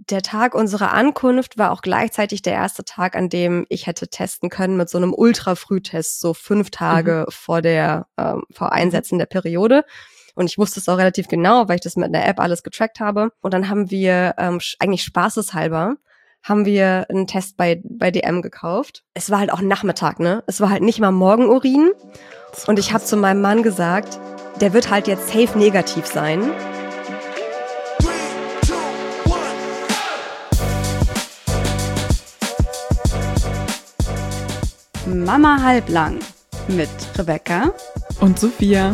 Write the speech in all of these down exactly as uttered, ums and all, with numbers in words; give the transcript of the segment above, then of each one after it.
der Tag unserer Ankunft war auch gleichzeitig der erste Tag, an dem ich hätte testen können mit so einem Ultra-Frühtest, so fünf Tage mhm. vor der ähm, vor Einsetzen der Periode. Und ich wusste es auch relativ genau, weil ich das mit der App alles getrackt habe. Und dann haben wir ähm, eigentlich spaßeshalber haben wir einen Test bei bei D M gekauft. Es war halt auch Nachmittag, ne? Es war halt nicht mal Morgenurin. Und ich habe zu meinem Mann gesagt, der wird halt jetzt safe negativ sein. Mama halblang mit Rebecca und Sophia.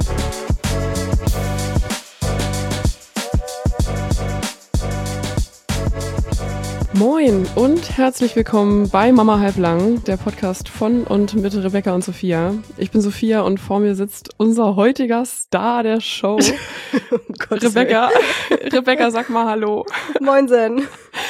Moin und herzlich willkommen bei Mama halblang, der Podcast von und mit Rebecca und Sophia. Ich bin Sophia und vor mir sitzt unser heutiger Star der Show. oh Rebecca, Rebecca, sag mal Hallo. Moinsen.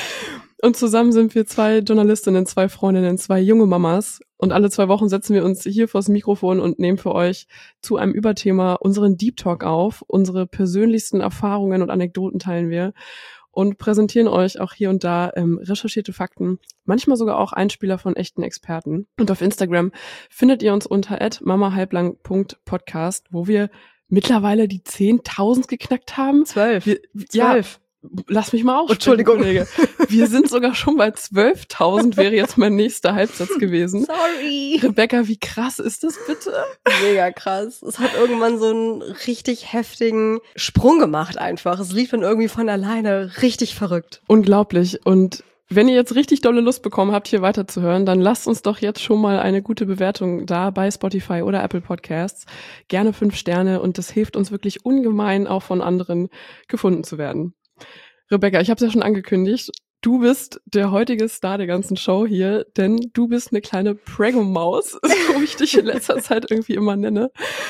Und zusammen sind wir zwei Journalistinnen, zwei Freundinnen, zwei junge Mamas. Und alle zwei Wochen setzen wir uns hier vors Mikrofon und nehmen für euch zu einem Überthema unseren Deep Talk auf. Unsere persönlichsten Erfahrungen und Anekdoten teilen wir und präsentieren euch auch hier und da ähm, recherchierte Fakten, manchmal sogar auch Einspieler von echten Experten. Und auf Instagram findet ihr uns unter at mamahalblang punkt podcast, wo wir mittlerweile die zehntausend geknackt haben. Zwölf. Wir, Zwölf. Ja, lass mich mal auf. Entschuldigung. Kollege. Wir sind sogar schon bei zwölftausend, wäre jetzt mein nächster Halbsatz gewesen. Sorry. Rebecca, wie krass ist das bitte? Mega krass. Es hat irgendwann so einen richtig heftigen Sprung gemacht einfach. Es lief dann irgendwie von alleine. Richtig verrückt. Unglaublich. Und wenn ihr jetzt richtig dolle Lust bekommen habt, hier weiterzuhören, dann lasst uns doch jetzt schon mal eine gute Bewertung da bei Spotify oder Apple Podcasts. Gerne fünf Sterne und das hilft uns wirklich ungemein, auch von anderen gefunden zu werden. Rebecca, ich habe es ja schon angekündigt, du bist der heutige Star der ganzen Show hier, denn du bist eine kleine Preggo-Maus, so wie ich dich in letzter Zeit irgendwie immer nenne.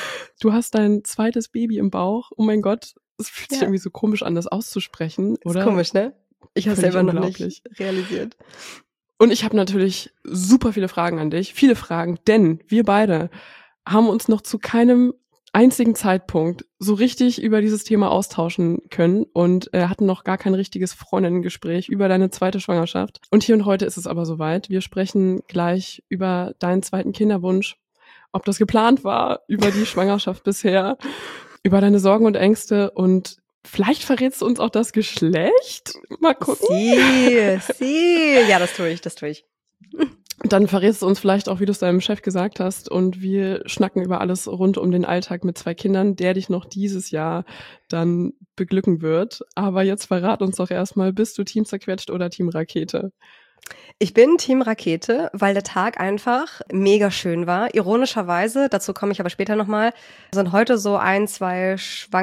Du hast dein zweites Baby im Bauch. Oh mein Gott, es fühlt sich ja. irgendwie so komisch an, das auszusprechen, oder? Ist komisch, ne? Ich habe es selber noch nicht realisiert. Und ich habe natürlich super viele Fragen an dich, viele Fragen, denn wir beide haben uns noch zu keinem einzigen Zeitpunkt so richtig über dieses Thema austauschen können und äh, hatten noch gar kein richtiges Freundinnengespräch über deine zweite Schwangerschaft. Und hier und heute ist es aber soweit. Wir sprechen gleich über deinen zweiten Kinderwunsch, ob das geplant war, über die Schwangerschaft bisher, über deine Sorgen und Ängste und vielleicht verrätst du uns auch das Geschlecht. Mal gucken. Sie, sie. Ja, das tue ich, das tue ich. Dann verrätst du uns vielleicht auch, wie du es deinem Chef gesagt hast und wir schnacken über alles rund um den Alltag mit zwei Kindern, der dich noch dieses Jahr dann beglücken wird. Aber jetzt verrat uns doch erstmal, bist du Team Zerquetscht oder Team Rakete? Ich bin Team Rakete, weil der Tag einfach mega schön war. Ironischerweise, dazu komme ich aber später nochmal, sind heute so ein, zwei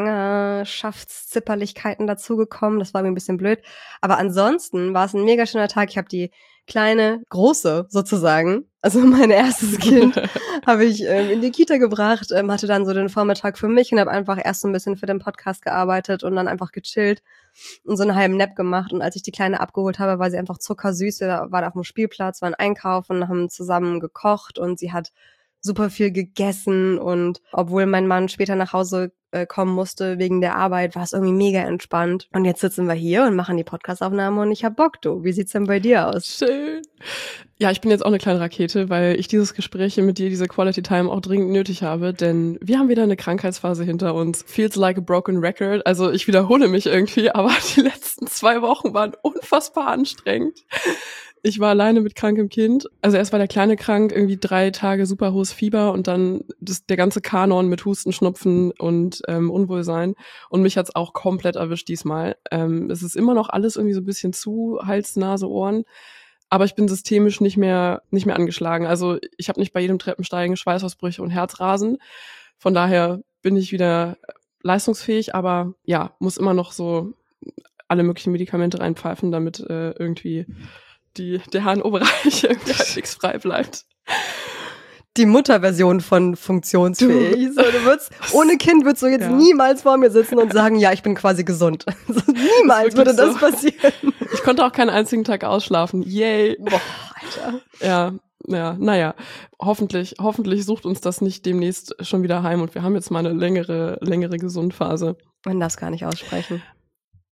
Schwangerschaftszipperlichkeiten dazugekommen. Das war mir ein bisschen blöd. Aber ansonsten war es ein mega schöner Tag. Ich habe die kleine, große sozusagen, also mein erstes Kind, habe ich ähm, in die Kita gebracht, ähm, hatte dann so den Vormittag für mich und habe einfach erst so ein bisschen für den Podcast gearbeitet und dann einfach gechillt und so einen halben Nap gemacht. Und als ich die Kleine abgeholt habe, war sie einfach zuckersüß. Wir waren auf dem Spielplatz, waren einkaufen, haben zusammen gekocht und sie hat super viel gegessen. Und obwohl mein Mann später nach Hause äh, kommen musste wegen der Arbeit, war es irgendwie mega entspannt. Und jetzt sitzen wir hier und machen die Podcastaufnahme und ich hab Bock, du. Wie sieht's denn bei dir aus? Schön. Ja, ich bin jetzt auch eine kleine Rakete, weil ich dieses Gespräch hier mit dir, diese Quality Time auch dringend nötig habe, denn wir haben wieder eine Krankheitsphase hinter uns. Feels like a broken record. Also ich wiederhole mich irgendwie, aber die letzten zwei Wochen waren unfassbar anstrengend. Ich war alleine mit krankem Kind. Also erst war der Kleine krank, irgendwie drei Tage super hohes Fieber und dann das, der ganze Kanon mit Husten, Schnupfen und ähm, Unwohlsein. Und mich hat's auch komplett erwischt diesmal. Ähm, es ist immer noch alles irgendwie so ein bisschen zu, Hals, Nase, Ohren. Aber ich bin systemisch nicht mehr nicht mehr angeschlagen. Also ich habe nicht bei jedem Treppensteigen Schweißausbrüche und Herzrasen. Von daher bin ich wieder leistungsfähig, aber ja, muss immer noch so alle möglichen Medikamente reinpfeifen, damit äh, irgendwie die der H N O-Bereich irgendwie halbwegs frei bleibt. Die Mutterversion von funktionsfähig. Du, so, du würdest, ohne Kind würdest du jetzt ja. niemals vor mir sitzen und sagen, ja, ich bin quasi gesund. Also, niemals würde das so passieren. Ich konnte auch keinen einzigen Tag ausschlafen. Yay. Boah, Alter. Ja, ja, naja. Hoffentlich, hoffentlich sucht uns das nicht demnächst schon wieder heim und wir haben jetzt mal eine längere, längere Gesundphase. Man darf es gar nicht aussprechen.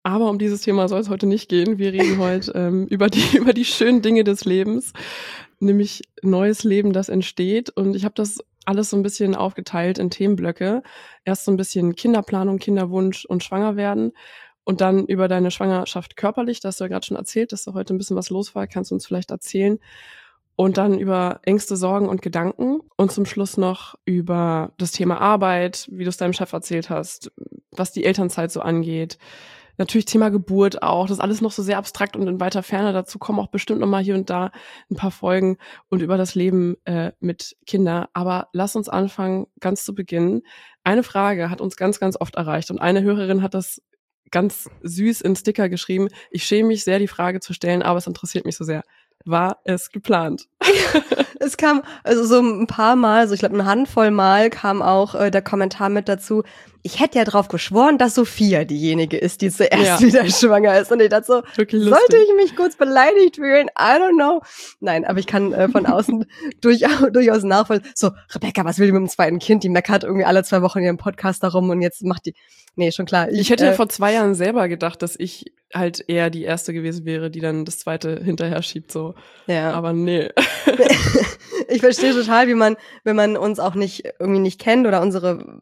Aber um dieses Thema soll es heute nicht gehen. Wir reden heute ähm, über die über die schönen Dinge des Lebens, nämlich neues Leben, das entsteht. Und ich habe das alles so ein bisschen aufgeteilt in Themenblöcke. Erst so ein bisschen Kinderplanung, Kinderwunsch und Schwangerwerden. Und dann über deine Schwangerschaft körperlich, das hast du ja gerade schon erzählt, dass da heute ein bisschen was los war. Kannst du uns vielleicht erzählen? Und dann über Ängste, Sorgen und Gedanken. Und zum Schluss noch über das Thema Arbeit, wie du es deinem Chef erzählt hast, was die Elternzeit so angeht. Natürlich Thema Geburt auch. Das ist alles noch so sehr abstrakt und in weiter Ferne. Dazu kommen auch bestimmt noch mal hier und da ein paar Folgen und über das Leben äh, mit Kindern. Aber lass uns anfangen, ganz zu Beginn. Eine Frage hat uns ganz, ganz oft erreicht. Und eine Hörerin hat das ganz süß in Sticker geschrieben. Ich schäme mich sehr, die Frage zu stellen, aber es interessiert mich so sehr. War es geplant? Es kam, also so ein paar Mal, also ich glaube eine Handvoll Mal kam auch äh, der Kommentar mit dazu, ich hätte ja drauf geschworen, dass Sophia diejenige ist, die zuerst ja. wieder schwanger ist. Und ich dachte so, Wirklich sollte lustig. ich mich kurz beleidigt fühlen? I don't know. Nein, aber ich kann äh, von außen durchaus, durchaus nachvollziehen. So, Rebecca, was will die mit dem zweiten Kind? Die meckert irgendwie alle zwei Wochen in ihrem Podcast darum und jetzt macht die, nee, schon klar. Ich, ich hätte äh, ja vor zwei Jahren selber gedacht, dass ich halt eher die Erste gewesen wäre, die dann das Zweite hinterher schiebt, so. Ja. Aber nee. Ich verstehe total, wie man, wenn man uns auch nicht irgendwie nicht kennt oder unsere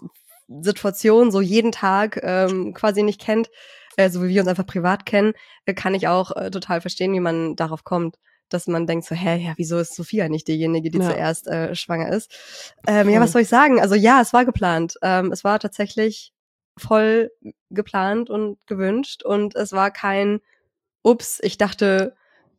Situation so jeden Tag ähm, quasi nicht kennt, äh, so wie wir uns einfach privat kennen, äh, kann ich auch äh, total verstehen, wie man darauf kommt, dass man denkt so, hä, ja, wieso ist Sophia nicht diejenige, die ja. zuerst äh, schwanger ist? Ähm, ja, was soll ich sagen? Also ja, es war geplant. Ähm, es war tatsächlich voll geplant und gewünscht und es war kein, ups, ich dachte,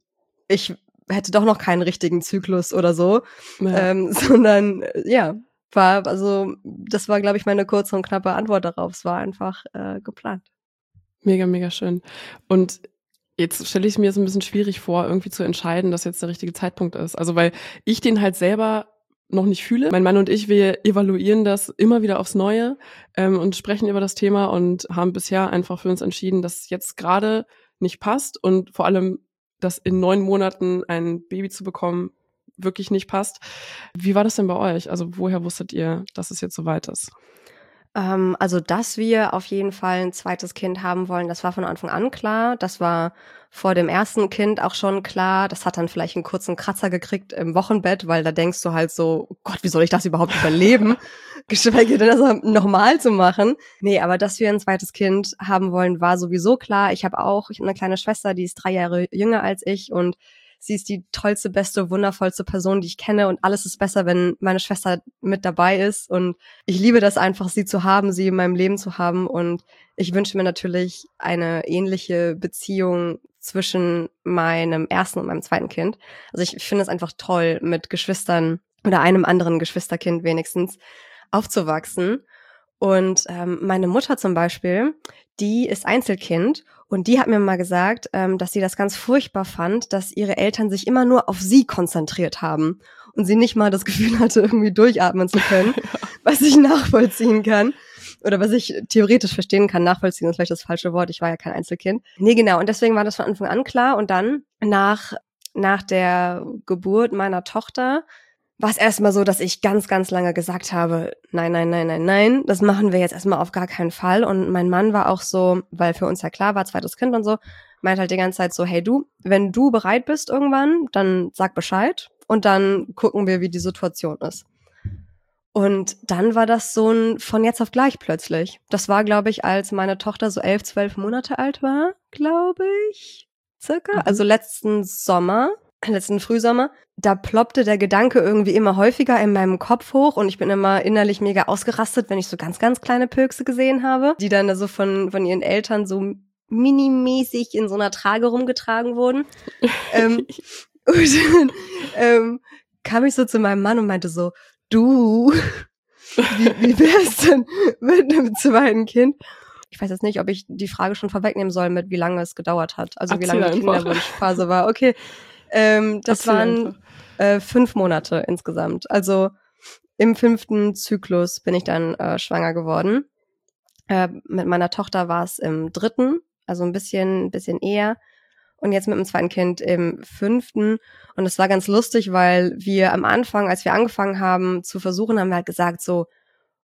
ich hätte doch noch keinen richtigen Zyklus oder so, ja. ähm, sondern äh, ja, war, also das war, glaube ich, meine kurze und knappe Antwort darauf. Es war einfach äh, geplant. Mega, mega schön. Und jetzt stelle ich es mir so ein bisschen schwierig vor, irgendwie zu entscheiden, dass jetzt der richtige Zeitpunkt ist. Also weil ich den halt selber noch nicht fühle. Mein Mann und ich, wir evaluieren das immer wieder aufs Neue ähm, und sprechen über das Thema und haben bisher einfach für uns entschieden, dass es jetzt gerade nicht passt und vor allem, dass in neun Monaten ein Baby zu bekommen wirklich nicht passt. Wie war das denn bei euch? Also woher wusstet ihr, dass es jetzt soweit ist? Ähm, also, dass wir auf jeden Fall ein zweites Kind haben wollen, das war von Anfang an klar. Das war vor dem ersten Kind auch schon klar. Das hat dann vielleicht einen kurzen Kratzer gekriegt im Wochenbett, weil da denkst du halt so, oh Gott, wie soll ich das überhaupt überleben? Geschweige denn, das normal zu machen. Nee, aber dass wir ein zweites Kind haben wollen, war sowieso klar. Ich habe auch ich hab eine kleine Schwester, die ist drei Jahre jünger als ich und sie ist die tollste, beste, wundervollste Person, die ich kenne und alles ist besser, wenn meine Schwester mit dabei ist und ich liebe das einfach, sie zu haben, sie in meinem Leben zu haben und ich wünsche mir natürlich eine ähnliche Beziehung zwischen meinem ersten und meinem zweiten Kind. Also ich, ich finde es einfach toll, mit Geschwistern oder einem anderen Geschwisterkind wenigstens aufzuwachsen. Und ähm, meine Mutter zum Beispiel, die ist Einzelkind und die hat mir mal gesagt, ähm, dass sie das ganz furchtbar fand, dass ihre Eltern sich immer nur auf sie konzentriert haben und sie nicht mal das Gefühl hatte, irgendwie durchatmen zu können, was ich nachvollziehen kann oder was ich theoretisch verstehen kann. Nachvollziehen ist vielleicht das falsche Wort, ich war ja kein Einzelkind. Nee, genau, und deswegen war das von Anfang an klar und dann nach, nach der Geburt meiner Tochter war es erstmal so, dass ich ganz, ganz lange gesagt habe, nein, nein, nein, nein, nein, das machen wir jetzt erstmal auf gar keinen Fall. Und mein Mann war auch so, weil für uns ja klar war, zweites Kind und so, meint halt die ganze Zeit so, hey du, wenn du bereit bist irgendwann, dann sag Bescheid und dann gucken wir, wie die Situation ist. Und dann war das so ein von jetzt auf gleich plötzlich. Das war, glaube ich, als meine Tochter so elf, zwölf Monate alt war, glaube ich, circa. Mhm. Also letzten Sommer. letzten Frühsommer, da ploppte der Gedanke irgendwie immer häufiger in meinem Kopf hoch und ich bin immer innerlich mega ausgerastet, wenn ich so ganz, ganz kleine Pökse gesehen habe, die dann so von von ihren Eltern so minimäßig in so einer Trage rumgetragen wurden. ähm, und dann ähm, kam ich so zu meinem Mann und meinte so, du, wie, wie wär's denn mit einem zweiten Kind? Ich weiß jetzt nicht, ob ich die Frage schon vorwegnehmen soll, mit wie lange es gedauert hat. Also Erzähl wie lange die einfach. Kinderwunschphase war. Okay. Ähm, das Erzähl waren äh, fünf Monate insgesamt. Also im fünften Zyklus bin ich dann äh, schwanger geworden. Äh, mit meiner Tochter war es im dritten, also ein bisschen, ein bisschen eher. Und jetzt mit dem zweiten Kind im fünften. Und es war ganz lustig, weil wir am Anfang, als wir angefangen haben zu versuchen, haben wir halt gesagt so,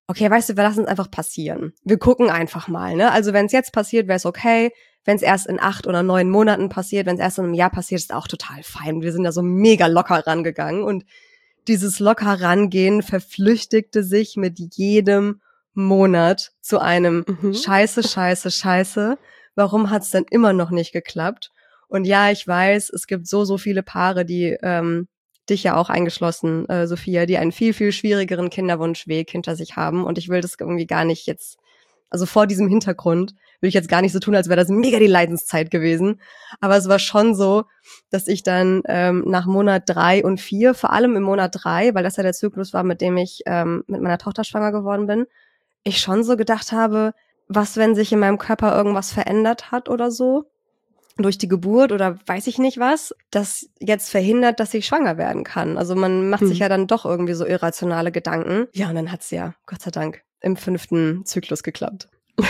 okay, weißt du, wir lassen es einfach passieren. Wir gucken einfach mal, ne? Also wenn es jetzt passiert, wäre es okay. Wenn es erst in acht oder neun Monaten passiert, wenn es erst in einem Jahr passiert, ist auch total fein. Wir sind da so mega locker rangegangen und dieses locker rangehen verflüchtigte sich mit jedem Monat zu einem Mhm. Scheiße, Scheiße, Scheiße. Warum hat's denn immer noch nicht geklappt? Und ja, ich weiß, es gibt so, so viele Paare, die, ähm, dich ja auch eingeschlossen, äh, Sophia, die einen viel, viel schwierigeren Kinderwunschweg hinter sich haben. Und ich will das irgendwie gar nicht jetzt, also vor diesem Hintergrund, will ich jetzt gar nicht so tun, als wäre das mega die Leidenszeit gewesen. Aber es war schon so, dass ich dann ähm, nach Monat drei und vier, vor allem im Monat drei, weil das ja der Zyklus war, mit dem ich ähm, mit meiner Tochter schwanger geworden bin, ich schon so gedacht habe, was, wenn sich in meinem Körper irgendwas verändert hat oder so, durch die Geburt oder weiß ich nicht was, das jetzt verhindert, dass ich schwanger werden kann. Also man macht Hm. sich ja dann doch irgendwie so irrationale Gedanken. Ja, und dann hat's ja, Gott sei Dank, im fünften Zyklus geklappt.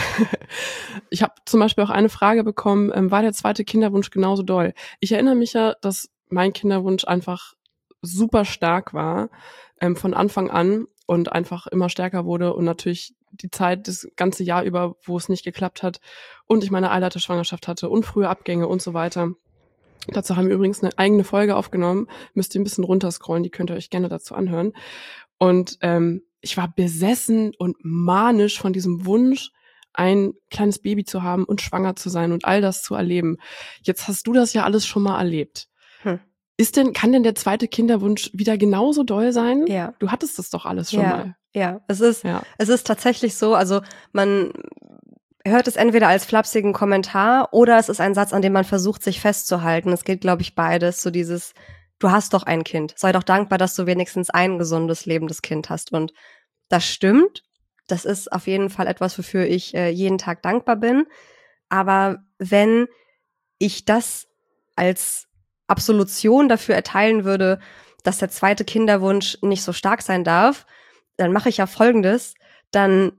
Ich habe zum Beispiel auch eine Frage bekommen, ähm, war der zweite Kinderwunsch genauso doll? Ich erinnere mich ja, dass mein Kinderwunsch einfach super stark war, ähm, von Anfang an und einfach immer stärker wurde und natürlich die Zeit, das ganze Jahr über, wo es nicht geklappt hat und ich meine Eileiterschwangerschaft hatte und frühe Abgänge und so weiter. Dazu haben wir übrigens eine eigene Folge aufgenommen, müsst ihr ein bisschen runterscrollen, die könnt ihr euch gerne dazu anhören. Und ähm, ich war besessen und manisch von diesem Wunsch, ein kleines Baby zu haben und schwanger zu sein und all das zu erleben. Jetzt hast du das ja alles schon mal erlebt. Hm. Ist denn, kann denn der zweite Kinderwunsch wieder genauso doll sein? Ja. Du hattest das doch alles schon ja, mal. Ja, es ist, Ja. es ist tatsächlich so, also man hört es entweder als flapsigen Kommentar oder es ist ein Satz, an dem man versucht, sich festzuhalten. Es geht, glaube ich, beides, so dieses, du hast doch ein Kind. Sei doch dankbar, dass du wenigstens ein gesundes, lebendes Kind hast. Und das stimmt. Das ist auf jeden Fall etwas, wofür ich äh, jeden Tag dankbar bin. Aber wenn ich das als Absolution dafür erteilen würde, dass der zweite Kinderwunsch nicht so stark sein darf, dann mache ich ja Folgendes, dann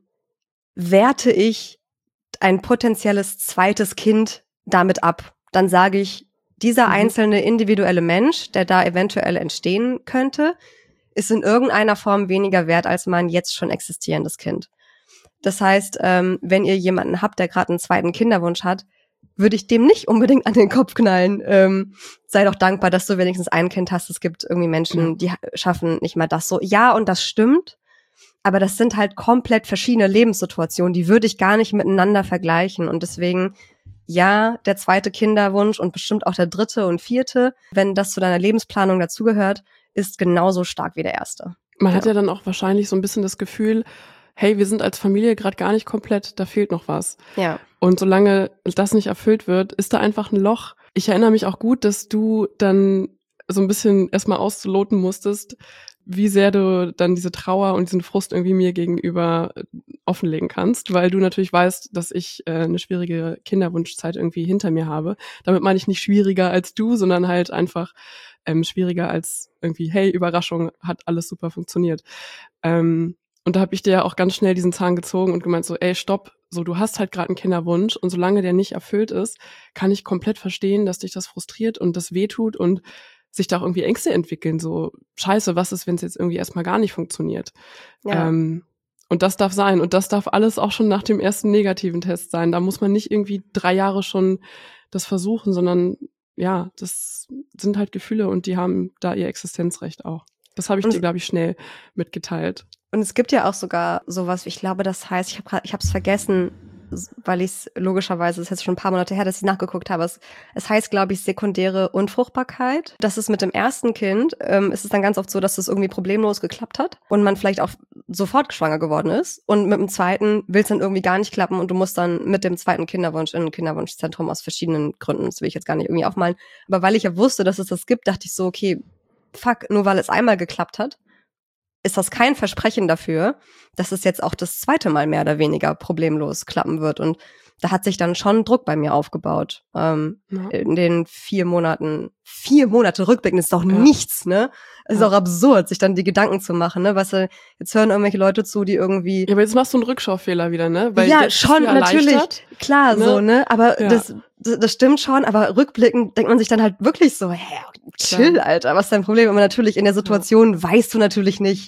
werte ich ein potenzielles zweites Kind damit ab. Dann sage ich, dieser Mhm. einzelne individuelle Mensch, der da eventuell entstehen könnte, ist in irgendeiner Form weniger wert als mein jetzt schon existierendes Kind. Das heißt, ähm, wenn ihr jemanden habt, der gerade einen zweiten Kinderwunsch hat, würde ich dem nicht unbedingt an den Kopf knallen. Ähm, sei doch dankbar, dass du wenigstens ein Kind hast. Es gibt irgendwie Menschen, Ja. die ha- schaffen nicht mal das so. Ja, und das stimmt, aber das sind halt komplett verschiedene Lebenssituationen. Die würde ich gar nicht miteinander vergleichen. Und deswegen, ja, der zweite Kinderwunsch und bestimmt auch der dritte und vierte, wenn das zu deiner Lebensplanung dazugehört, ist genauso stark wie der erste. Man Ja. hat ja dann auch wahrscheinlich so ein bisschen das Gefühl, hey, wir sind als Familie gerade gar nicht komplett, da fehlt noch was. Ja. Und solange das nicht erfüllt wird, ist da einfach ein Loch. Ich erinnere mich auch gut, dass du dann so ein bisschen erstmal auszuloten musstest, wie sehr du dann diese Trauer und diesen Frust irgendwie mir gegenüber äh, offenlegen kannst, weil du natürlich weißt, dass ich äh, eine schwierige Kinderwunschzeit irgendwie hinter mir habe. Damit meine ich nicht schwieriger als du, sondern halt einfach ähm, schwieriger als irgendwie, hey, Überraschung, hat alles super funktioniert. Ähm, und da habe ich dir ja auch ganz schnell diesen Zahn gezogen und gemeint so, ey, stopp, so du hast halt gerade einen Kinderwunsch und solange der nicht erfüllt ist, kann ich komplett verstehen, dass dich das frustriert und das wehtut und sich da auch irgendwie Ängste entwickeln, so scheiße, was ist, wenn es jetzt irgendwie erstmal gar nicht funktioniert. Ja. Ähm, und das darf sein und das darf alles auch schon nach dem ersten negativen Test sein. Da muss man nicht irgendwie drei Jahre schon das versuchen, sondern ja, das sind halt Gefühle und die haben da ihr Existenzrecht auch. Das habe ich Und- dir, glaube ich, schnell mitgeteilt. Und es gibt ja auch sogar sowas, ich glaube, das heißt, ich habe ich habe es vergessen, weil ich es logischerweise, es ist jetzt schon ein paar Monate her, dass ich nachgeguckt habe. Es, es heißt, glaube ich, sekundäre Unfruchtbarkeit. Das ist mit dem ersten Kind, ähm, ist es dann ganz oft so, dass das irgendwie problemlos geklappt hat und man vielleicht auch sofort schwanger geworden ist. Und mit dem zweiten will es dann irgendwie gar nicht klappen und du musst dann mit dem zweiten Kinderwunsch in ein Kinderwunschzentrum aus verschiedenen Gründen. Das will ich jetzt gar nicht irgendwie aufmalen. Aber weil ich ja wusste, dass es das gibt, dachte ich so, okay, fuck, nur weil es einmal geklappt hat, ist das kein Versprechen dafür, dass es jetzt auch das zweite Mal mehr oder weniger problemlos klappen wird. Und da hat sich dann schon Druck bei mir aufgebaut. Ähm, Ja. in den vier Monaten, vier Monate rückblicken ist doch Ja. nichts, ne? Es ist Ja. auch absurd, sich dann die Gedanken zu machen, ne? Weißt du, jetzt hören irgendwelche Leute zu, die irgendwie Ja, aber jetzt machst du einen Rückschaufehler wieder, ne? ja, jetzt bist schon, du ja natürlich, erleichtert. klar, ne? so, ne, aber Ja. das, das, das stimmt schon, aber rückblickend denkt man sich dann halt wirklich so, hä, chill, Klar. Alter, was ist dein Problem? Aber natürlich in der Situation weißt du natürlich nicht,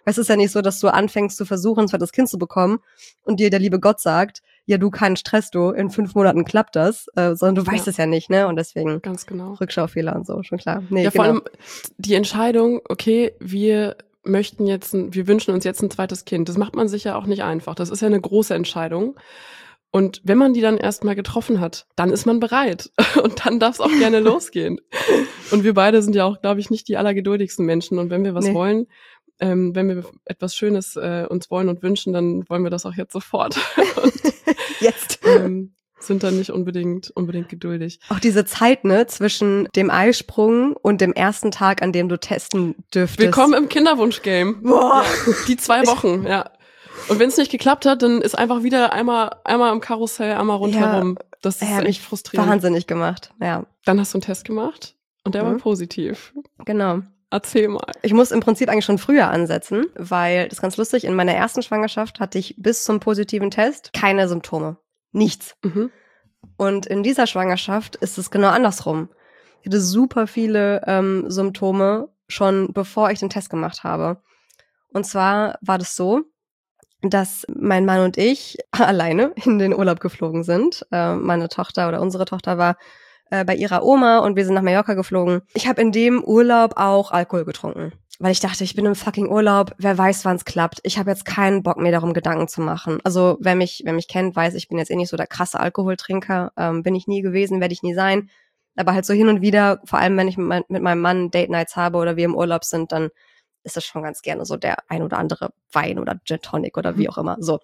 Es ist ja nicht so, dass du anfängst zu versuchen, ein zweites Kind zu bekommen und dir der liebe Gott sagt, ja, du, keinen Stress, du, in fünf Monaten klappt das, äh, sondern du weißt Ja. es ja nicht, ne? Und deswegen Ganz genau. Rückschaufehler und so, schon klar. Nee, Ja, genau. vor allem die Entscheidung, okay, wir möchten jetzt, ein, wir wünschen uns jetzt ein zweites Kind. Das macht man sich ja auch nicht einfach. Das ist ja eine große Entscheidung. Und wenn man die dann erstmal getroffen hat, dann ist man bereit. Und dann darf es auch gerne losgehen. Und wir beide sind ja auch, glaube ich, nicht die allergeduldigsten Menschen. Und wenn wir was Nee. wollen, ähm, wenn wir etwas Schönes äh, uns wollen und wünschen, dann wollen wir das auch jetzt sofort. Und, Jetzt. ähm, sind dann nicht unbedingt unbedingt geduldig. Auch diese Zeit, ne, zwischen dem Eisprung und dem ersten Tag, an dem du testen dürftest. Willkommen im Kinderwunsch-Game. Boah. Ja, die zwei Wochen, ja. Und wenn es nicht geklappt hat, dann ist einfach wieder einmal einmal im Karussell, einmal rundherum. Das ist Ja, echt frustrierend. Wahnsinnig gemacht, ja. Dann hast du einen Test gemacht und der Mhm. war positiv. Genau. Erzähl mal. Ich muss im Prinzip eigentlich schon früher ansetzen, weil, das ist ganz lustig, in meiner ersten Schwangerschaft hatte ich bis zum positiven Test keine Symptome. Nichts. Mhm. Und in dieser Schwangerschaft ist es genau andersrum. Ich hatte super viele ähm, Symptome, schon bevor ich den Test gemacht habe. Und zwar war das so, dass mein Mann und ich alleine in den Urlaub geflogen sind. Äh, meine Tochter oder unsere Tochter war äh, bei ihrer Oma und wir sind nach Mallorca geflogen. Ich habe in dem Urlaub auch Alkohol getrunken, weil ich dachte, ich bin im fucking Urlaub, wer weiß, wann es klappt. Ich habe jetzt keinen Bock, mir darum Gedanken zu machen. Also wer mich, wer mich kennt, weiß, ich bin jetzt eh nicht so der krasse Alkoholtrinker. Ähm, bin ich nie gewesen, werde ich nie sein. Aber halt so hin und wieder, vor allem wenn ich mit, mein, mit meinem Mann Date Nights habe oder wir im Urlaub sind, dann ist das schon ganz gerne so der ein oder andere Wein oder Gin Tonic oder wie auch immer. So.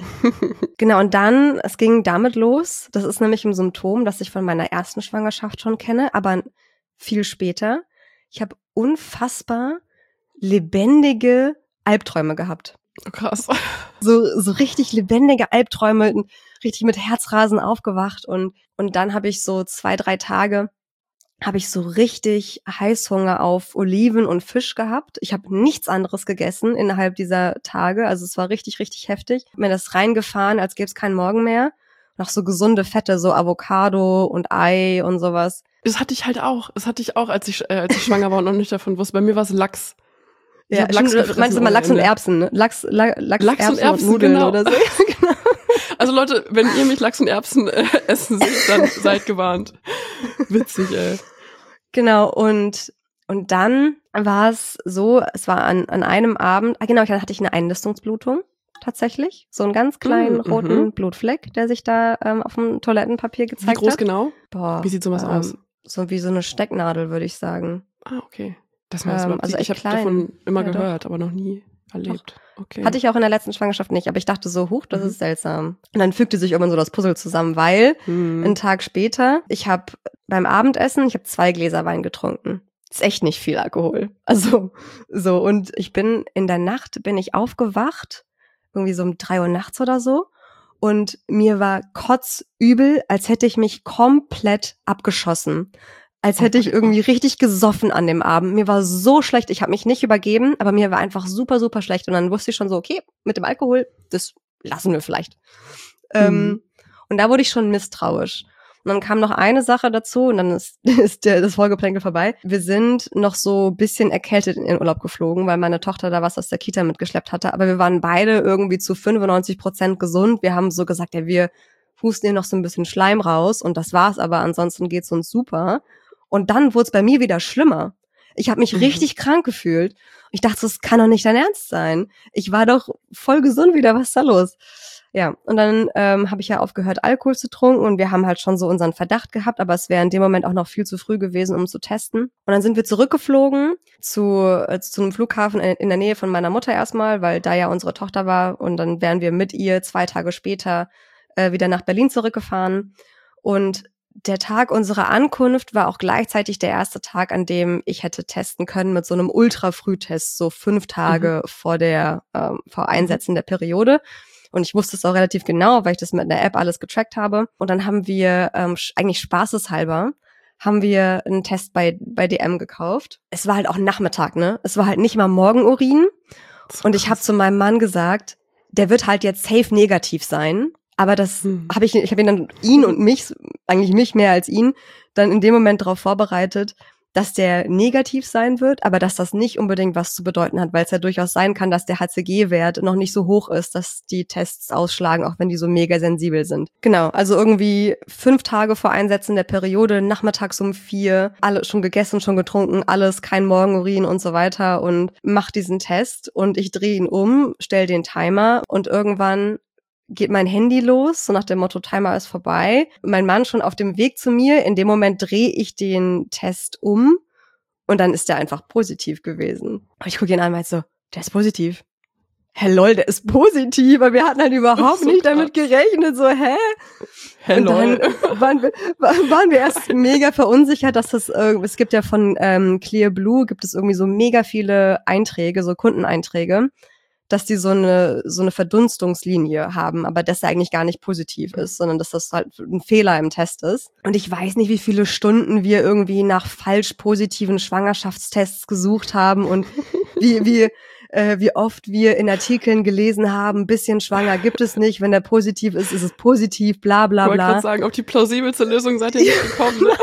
Genau, und dann, es ging damit los. Das ist nämlich ein Symptom, das ich von meiner ersten Schwangerschaft schon kenne, aber viel später. Ich habe unfassbar lebendige Albträume gehabt. Oh, krass. So, so richtig lebendige Albträume, richtig mit Herzrasen aufgewacht. Und, und dann habe ich so zwei, drei Tage habe ich so richtig Heißhunger auf Oliven und Fisch gehabt. Ich habe nichts anderes gegessen innerhalb dieser Tage. Also es war richtig, richtig heftig. Ich hab mir das reingefahren, als gäbe es keinen Morgen mehr. Noch so gesunde Fette, so Avocado und Ei und sowas. Das hatte ich halt auch. Das hatte ich auch, als ich, äh, als ich schwanger war und noch nicht davon wusste. Bei mir war es Lachs. Ich Ja, hab Lachs stimmt, gefressen meinst du mal ohne Lachs und Ende. Erbsen, ne? Lachs, La, Lachs, Lachs Erbsen und Erbsen, Nudeln genau. oder so. Genau. Also Leute, wenn ihr mich Lachs und Erbsen äh, essen seht, dann seid gewarnt. Witzig, ey. Genau, und und dann war es so, es war an, an einem Abend, ah genau, dann hatte ich eine Einnistungsblutung tatsächlich. So einen ganz kleinen Mm, roten mhm. Blutfleck, der sich da ähm, auf dem Toilettenpapier Wie gezeigt groß hat. genau? Boah, Wie sieht sowas ähm, aus? So wie so eine Stecknadel, würde ich sagen. Ah, okay. Das war Ähm, überhaupt also nicht- echt ich habe klein. davon immer Ja, doch. gehört, aber noch nie erlebt. Okay. Hatte ich auch in der letzten Schwangerschaft nicht, aber ich dachte so, huch, das Mhm. ist seltsam. Und dann fügte sich irgendwann so das Puzzle zusammen, weil Hm. einen Tag später, ich habe beim Abendessen, ich habe zwei Gläser Wein getrunken. Ist echt nicht viel Alkohol. Also so, und ich bin in der Nacht, bin ich aufgewacht, irgendwie so um drei Uhr nachts oder so, und mir war kotzübel, als hätte ich mich komplett abgeschossen. Als Oh hätte ich mein irgendwie richtig gesoffen an dem Abend. Mir war so schlecht, ich habe mich nicht übergeben, aber mir war einfach super, super schlecht. Und dann wusste ich schon so, okay, mit dem Alkohol, das lassen wir vielleicht. Mhm. Ähm, und da wurde ich schon misstrauisch. Und dann kam noch eine Sache dazu und dann ist, ist der, das Vorgeplänkel vorbei. Wir sind noch so ein bisschen erkältet in den Urlaub geflogen, weil meine Tochter da was aus der Kita mitgeschleppt hatte. Aber wir waren beide irgendwie zu fünfundneunzig Prozent gesund. Wir haben so gesagt, ja, wir husten hier noch so ein bisschen Schleim raus und das war's, aber ansonsten geht's uns super. Und dann wurde es bei mir wieder schlimmer. Ich habe mich Mhm. richtig krank gefühlt. Ich dachte, das kann doch nicht dein Ernst sein. Ich war doch voll gesund wieder, was ist da los? Ja, und dann ähm, habe ich ja aufgehört, Alkohol zu trinken und wir haben halt schon so unseren Verdacht gehabt, aber es wäre in dem Moment auch noch viel zu früh gewesen, um zu testen. Und dann sind wir zurückgeflogen zu, äh, zu einem Flughafen in, in der Nähe von meiner Mutter erstmal, weil da ja unsere Tochter war und dann wären wir mit ihr zwei Tage später äh, wieder nach Berlin zurückgefahren. Und der Tag unserer Ankunft war auch gleichzeitig der erste Tag, an dem ich hätte testen können mit so einem Ultra-Frühtest, so fünf Tage mhm. vor der ähm, vor Einsetzen der Periode. Und ich wusste es auch relativ genau, weil ich das mit einer App alles getrackt habe. Und dann haben wir ähm, eigentlich spaßeshalber haben wir einen Test bei bei D M gekauft. Es war halt auch Nachmittag, ne? Es war halt nicht mal Morgenurin. Und ich habe zu meinem Mann gesagt, der wird halt jetzt safe negativ sein. Aber das hm. habe ich, ich habe ihn dann, ihn und mich, eigentlich mich mehr als ihn, dann in dem Moment darauf vorbereitet, dass der negativ sein wird, aber dass das nicht unbedingt was zu bedeuten hat, weil es ja durchaus sein kann, dass der H C G-Wert noch nicht so hoch ist, dass die Tests ausschlagen, auch wenn die so mega sensibel sind. Genau, also irgendwie fünf Tage vor Einsetzen der Periode, nachmittags um vier, alle schon gegessen, schon getrunken, alles, kein Morgenurin und so weiter und mach diesen Test und ich drehe ihn um, stell den Timer und irgendwann geht mein Handy los, so nach dem Motto, Timer ist vorbei. Mein Mann schon auf dem Weg zu mir. In dem Moment drehe ich den Test um und dann ist der einfach positiv gewesen. Und ich gucke ihn an und meinte so, der ist positiv. Hä, lol, der ist positiv. Aber wir hatten halt überhaupt so nicht krass damit gerechnet. So, hä? Hä, und lol. dann waren wir, waren wir erst mega verunsichert, dass das, äh, es gibt ja von ähm, Clear Blue, gibt es irgendwie so mega viele Einträge, so Kundeneinträge, dass die so eine so eine Verdunstungslinie haben, aber dass der eigentlich gar nicht positiv ist, sondern dass das halt ein Fehler im Test ist. Und ich weiß nicht, wie viele Stunden wir irgendwie nach falsch positiven Schwangerschaftstests gesucht haben und wie wie äh, wie oft wir in Artikeln gelesen haben, bisschen schwanger gibt es nicht, wenn der positiv ist, ist es positiv, bla bla bla. Ich wollte gerade sagen, auf die plausibelste Lösung seid ihr nicht gekommen. Ne?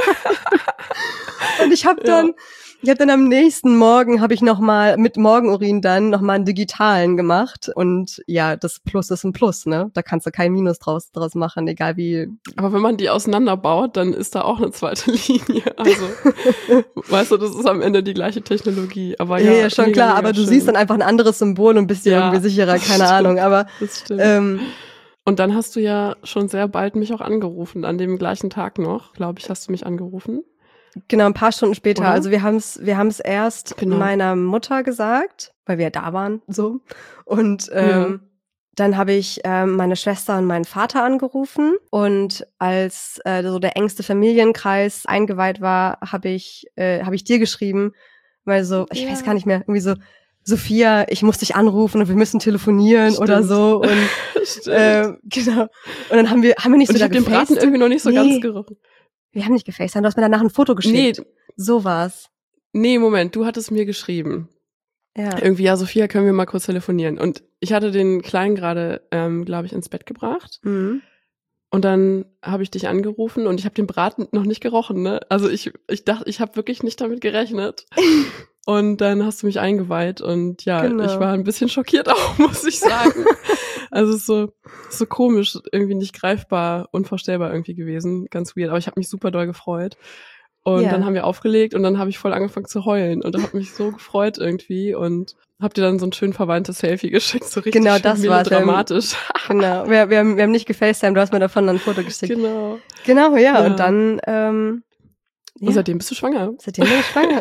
Und ich habe dann ja. Ich habe dann am nächsten Morgen, habe ich nochmal mit Morgenurin dann nochmal einen digitalen gemacht. Und ja, das Plus ist ein Plus, ne? Da kannst du kein Minus draus, draus machen, egal wie. Aber wenn man die auseinanderbaut, dann ist da auch eine zweite Linie. Also, weißt du, das ist am Ende die gleiche Technologie. Aber ja, ja, ja schon mega, klar, mega aber du schön. Siehst dann einfach ein anderes Symbol und bist dir ja, irgendwie sicherer, keine Ahnung. Aber das stimmt. Ähm, und dann hast du ja schon sehr bald mich auch angerufen. An dem gleichen Tag noch, glaube ich, hast du mich angerufen. Genau, ein paar Stunden später. Oder? Also wir haben es wir haben es erst Genau. meiner Mutter gesagt, weil wir ja da waren, so. Und ähm, Ja. dann habe ich ähm, meine Schwester und meinen Vater angerufen. Und als äh, so der engste Familienkreis eingeweiht war, habe ich äh, habe ich dir geschrieben, weil so, ich Ja. weiß gar nicht mehr, irgendwie so, Sophia, ich muss dich anrufen und wir müssen telefonieren Stimmt. oder so. Und Stimmt. äh, genau. Und dann haben wir haben wir nicht Und ich sogar habe den Braten gefacetimed? irgendwie noch nicht so Nee. ganz gerochen. Wir haben nicht gefacetimed, du hast mir danach ein Foto geschickt. Nee, So war's. nee, Moment, du hattest mir geschrieben. Ja. Irgendwie, ja, Sophia, können wir mal kurz telefonieren. Und ich hatte den Kleinen gerade, ähm, glaube ich, ins Bett gebracht. Mhm. Und dann habe ich dich angerufen und ich habe den Braten noch nicht gerochen, ne? Also ich, ich dachte, ich habe wirklich nicht damit gerechnet. Und dann hast du mich eingeweiht und ja, Genau. ich war ein bisschen schockiert auch, muss ich sagen. Also es ist so, so komisch, irgendwie nicht greifbar, unvorstellbar irgendwie gewesen, ganz weird. Aber ich habe mich super doll gefreut. Und Ja. dann haben wir aufgelegt und dann habe ich voll angefangen zu heulen und habe mich so gefreut irgendwie und hab dir dann so ein schön verweintes Selfie geschickt, so richtig Genau, schön das war's. melodramatisch. Genau. Wir, wir, haben, wir haben nicht gefacetimed, du hast mir davon dann ein Foto geschickt. Genau. Genau, ja. Ja. Und dann, ähm, ja. Und seitdem bist du schwanger. Seitdem bin ich schwanger.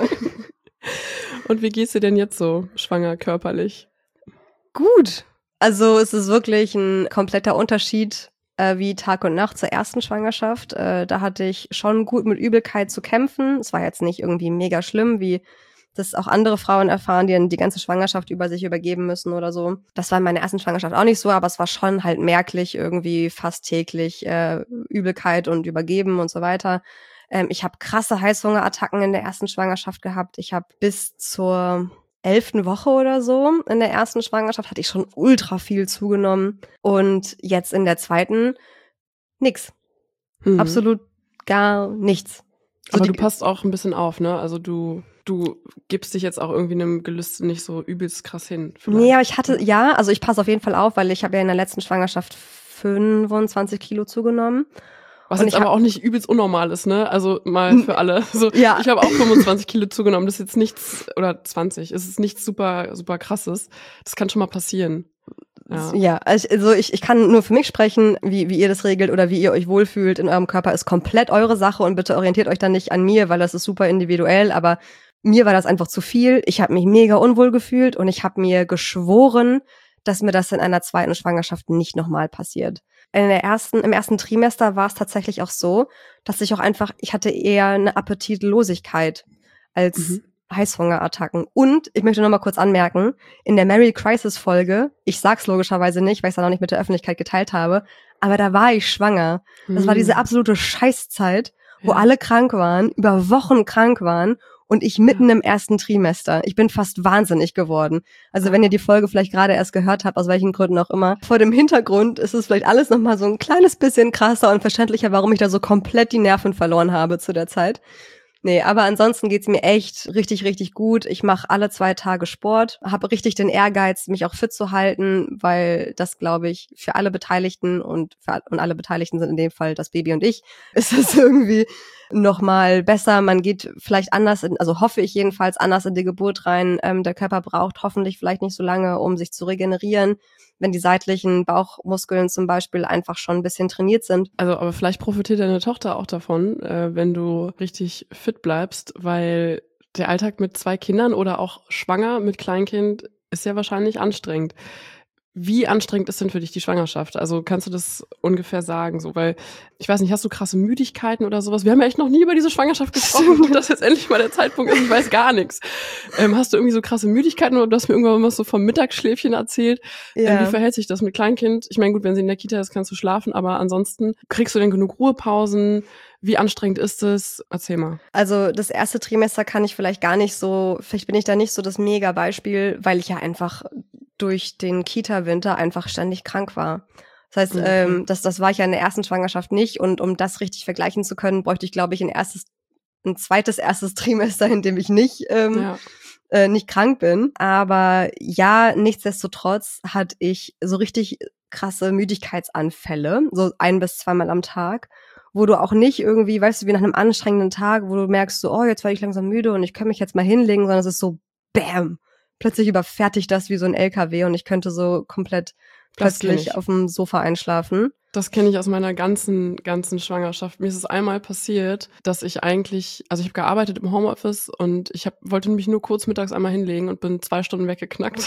Und wie geht's dir denn jetzt so schwanger körperlich? Gut. Also es ist wirklich ein kompletter Unterschied äh, wie Tag und Nacht zur ersten Schwangerschaft. Äh, da hatte ich schon gut mit Übelkeit zu kämpfen. Es war jetzt nicht irgendwie mega schlimm, wie das auch andere Frauen erfahren, die dann die ganze Schwangerschaft über sich übergeben müssen oder so. Das war in meiner ersten Schwangerschaft auch nicht so, aber es war schon halt merklich irgendwie fast täglich äh, Übelkeit und Übergeben und so weiter. Ähm, ich habe krasse Heißhungerattacken in der ersten Schwangerschaft gehabt. Ich habe bis zur elften Woche oder so in der ersten Schwangerschaft hatte ich schon ultra viel zugenommen. Und jetzt in der zweiten nix. Mhm. Absolut gar nichts. So Aber die- du passt auch ein bisschen auf, ne? Also du, du gibst dich jetzt auch irgendwie einem Gelüste nicht so übelst krass hin. vielleicht. Nee, aber ich hatte, ja, also ich passe auf jeden Fall auf, weil ich habe ja in der letzten Schwangerschaft fünfundzwanzig Kilo zugenommen. Was Und jetzt ich aber hab- auch nicht übelst unnormal ist, ne? Also mal für alle. So, Ja. Ich habe auch fünfundzwanzig Kilo zugenommen. Das ist jetzt nichts, oder zwanzig. Es ist nichts super, super krasses. Das kann schon mal passieren. Ja. Ja, also ich, ich kann nur für mich sprechen, wie, wie ihr das regelt oder wie ihr euch wohlfühlt in eurem Körper, ist komplett eure Sache und bitte orientiert euch dann nicht an mir, weil das ist super individuell, aber mir war das einfach zu viel. Ich habe mich mega unwohl gefühlt und ich habe mir geschworen, dass mir das in einer zweiten Schwangerschaft nicht nochmal passiert. In der ersten, im ersten Trimester war es tatsächlich auch so, dass ich auch einfach, ich hatte eher eine Appetitlosigkeit als Mhm. Heißhungerattacken. Und ich möchte noch mal kurz anmerken, in der Mary Crisis Folge, ich sag's logischerweise nicht, weil ich es dann auch nicht mit der Öffentlichkeit geteilt habe, aber da war ich schwanger. Das war diese absolute Scheißzeit, wo Ja. alle krank waren, über Wochen krank waren und ich mitten im ersten Trimester. Ich bin fast wahnsinnig geworden. Also wenn ihr die Folge vielleicht gerade erst gehört habt, aus welchen Gründen auch immer, vor dem Hintergrund ist es vielleicht alles noch mal so ein kleines bisschen krasser und verständlicher, warum ich da so komplett die Nerven verloren habe zu der Zeit. Nee, aber ansonsten geht's mir echt richtig, richtig gut. Ich mache alle zwei Tage Sport, habe richtig den Ehrgeiz, mich auch fit zu halten, weil das, glaube ich, für alle Beteiligten und für, und alle Beteiligten sind in dem Fall das Baby und ich, ist es irgendwie nochmal besser. Man geht vielleicht anders, in, also hoffe ich jedenfalls, anders in die Geburt rein. Ähm, der Körper braucht hoffentlich vielleicht nicht so lange, um sich zu regenerieren, wenn die seitlichen Bauchmuskeln zum Beispiel einfach schon ein bisschen trainiert sind. Also, aber vielleicht profitiert deine Tochter auch davon, äh, wenn du richtig fit bleibst, weil der Alltag mit zwei Kindern oder auch schwanger mit Kleinkind ist ja wahrscheinlich anstrengend. Wie anstrengend ist denn für dich die Schwangerschaft? Also kannst du das ungefähr sagen, so, weil ich weiß nicht, hast du krasse Müdigkeiten oder sowas? Wir haben ja echt noch nie über diese Schwangerschaft gesprochen und das ist jetzt endlich mal der Zeitpunkt ist, ich weiß gar nichts. Ähm, hast du irgendwie so krasse Müdigkeiten oder du hast mir irgendwann was so vom Mittagsschläfchen erzählt? Ja. Ähm, wie verhält sich das mit Kleinkind? Ich meine, gut, wenn sie in der Kita ist, kannst du schlafen, aber ansonsten kriegst du denn genug Ruhepausen? Wie anstrengend ist es? Erzähl mal. Also das erste Trimester kann ich vielleicht gar nicht so, vielleicht bin ich da nicht so das Mega-Beispiel, weil ich ja einfach durch den Kita-Winter einfach ständig krank war. Das heißt, Okay. ähm, das, das war ich ja in der ersten Schwangerschaft nicht und um das richtig vergleichen zu können, bräuchte ich, glaube ich, ein erstes, ein zweites erstes Trimester, in dem ich nicht, ähm, Ja. äh, nicht krank bin. Aber ja, nichtsdestotrotz hatte ich so richtig krasse Müdigkeitsanfälle, so ein bis zweimal am Tag, wo du auch nicht irgendwie, weißt du, wie nach einem anstrengenden Tag, wo du merkst so, oh, jetzt werde ich langsam müde und ich kann mich jetzt mal hinlegen, sondern es ist so, bam, plötzlich überfertigt das wie so ein L K W und ich könnte so komplett Das kenn plötzlich ich. auf dem Sofa einschlafen. Das kenne ich aus meiner ganzen, ganzen Schwangerschaft. Mir ist es einmal passiert, dass ich eigentlich, also ich habe gearbeitet im Homeoffice und ich hab, wollte mich nur kurz mittags einmal hinlegen und bin zwei Stunden weggeknackt.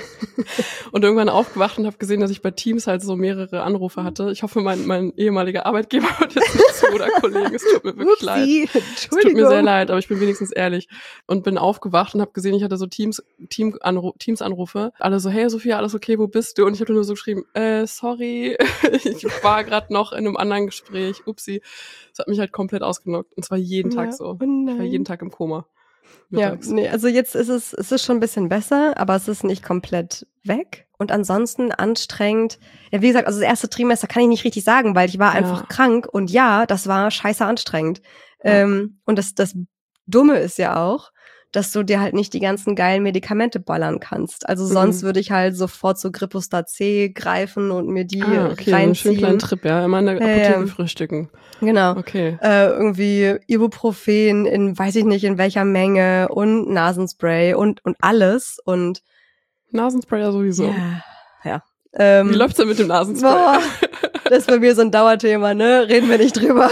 Und irgendwann aufgewacht und habe gesehen, dass ich bei Teams halt so mehrere Anrufe hatte. Ich hoffe, mein, mein ehemaliger Arbeitgeber hört jetzt nicht zu oder Kollegen. Es tut mir wirklich leid. Upsi, Es tut mir sehr leid, aber ich bin wenigstens ehrlich. Und bin aufgewacht und habe gesehen, ich hatte so Teams, Team Anru Teams-Anrufe. Alle so, hey Sophia, alles okay, wo bist du? Und ich habe nur so geschrieben, äh, sorry, ich war gerade noch in einem anderen Gespräch. Upsi. Das hat mich halt komplett ausgenockt. Und zwar jeden Ja, Tag so. oh nein. Ich war jeden Tag im Koma. Ja, Mittags. nee, also jetzt ist es, es ist schon ein bisschen besser, aber es ist nicht komplett weg. Und ansonsten anstrengend. Ja, wie gesagt, also das erste Trimester kann ich nicht richtig sagen, weil ich war Ja. einfach krank und ja, das war scheiße anstrengend. Ja. Ähm, und das, das Dumme ist ja auch, dass du dir halt nicht die ganzen geilen Medikamente ballern kannst. Also sonst Mhm. würde ich halt sofort zu Gripostat C greifen und mir die Ah, okay, so einen schönen kleinen reinziehen. Trip, ja. Immer in der Ja, Apotheke ja. frühstücken. Genau. Okay. Äh, irgendwie Ibuprofen in weiß ich nicht in welcher Menge und Nasenspray und und alles und Nasensprayer sowieso. ja, ja. Ähm, Wie läuft's denn mit dem Nasenspray? boah, das ist bei mir so ein Dauerthema, ne? Reden wir nicht drüber.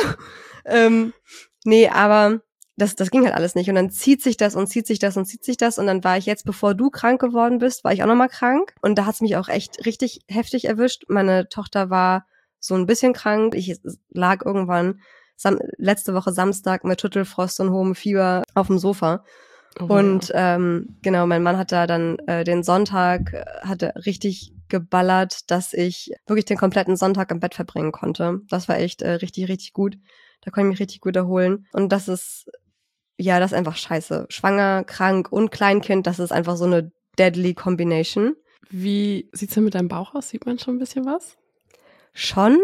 ähm, nee, aber das das ging halt alles nicht und dann zieht sich das und zieht sich das und zieht sich das und dann war ich jetzt, bevor du krank geworden bist, war ich auch nochmal krank und da hat's mich auch echt richtig heftig erwischt. Meine Tochter war so ein bisschen krank. Ich lag irgendwann sam- letzte Woche Samstag mit Schüttelfrost und hohem Fieber auf dem Sofa. Oh, Und ja. ähm, genau, mein Mann hat da dann äh, den Sonntag, äh, hatte richtig geballert, dass ich wirklich den kompletten Sonntag im Bett verbringen konnte. Das war echt äh, richtig, richtig gut. Da konnte ich mich richtig gut erholen. Und das ist, ja, das ist einfach scheiße. Schwanger, krank und Kleinkind, das ist einfach so eine deadly Combination. Wie sieht's denn mit deinem Bauch aus? Sieht man schon ein bisschen was? Schon,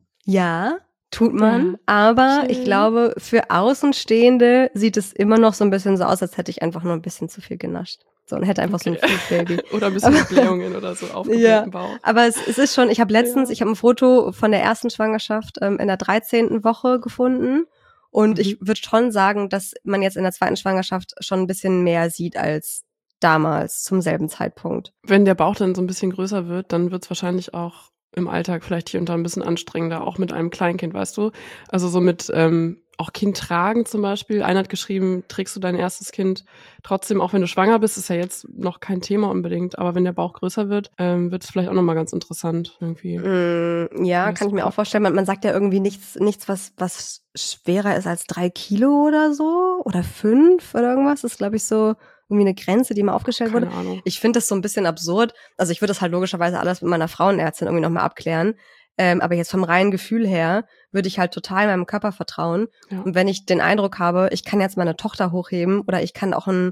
ja, tut man, Ja, aber schön. ich glaube, für Außenstehende sieht es immer noch so ein bisschen so aus, als hätte ich einfach nur ein bisschen zu viel genascht. So, und hätte einfach so ein Okay. Food-Baby. Oder ein bisschen Blähungen oder so aufgeblähten Bauch. Aber es, es ist schon, ich habe letztens, Ja. ich habe ein Foto von der ersten Schwangerschaft ähm, in der dreizehnten Woche gefunden und Mhm. ich würde schon sagen, dass man jetzt in der zweiten Schwangerschaft schon ein bisschen mehr sieht als damals zum selben Zeitpunkt. Wenn der Bauch dann so ein bisschen größer wird, dann wird's wahrscheinlich auch im Alltag vielleicht hier und da ein bisschen anstrengender, auch mit einem Kleinkind, weißt du? Also so mit ähm, auch Kind tragen zum Beispiel. Einer hat geschrieben, trägst du dein erstes Kind trotzdem, auch wenn du schwanger bist, ist ja jetzt noch kein Thema unbedingt, aber wenn der Bauch größer wird, ähm, wird es vielleicht auch nochmal ganz interessant irgendwie. Mm, ja, Weißt kann ich du? mir auch vorstellen. Man, man sagt ja irgendwie nichts, nichts, was, was schwerer ist als drei Kilo oder so oder fünf oder irgendwas. Das ist, glaube ich, so irgendwie eine Grenze, die mal aufgestellt Keine wurde. Ahnung. Ich finde das so ein bisschen absurd. Also ich würde das halt logischerweise alles mit meiner Frauenärztin irgendwie nochmal abklären. Ähm, aber jetzt vom reinen Gefühl her würde ich halt total meinem Körper vertrauen. Ja. Und wenn ich den Eindruck habe, ich kann jetzt meine Tochter hochheben oder ich kann auch ein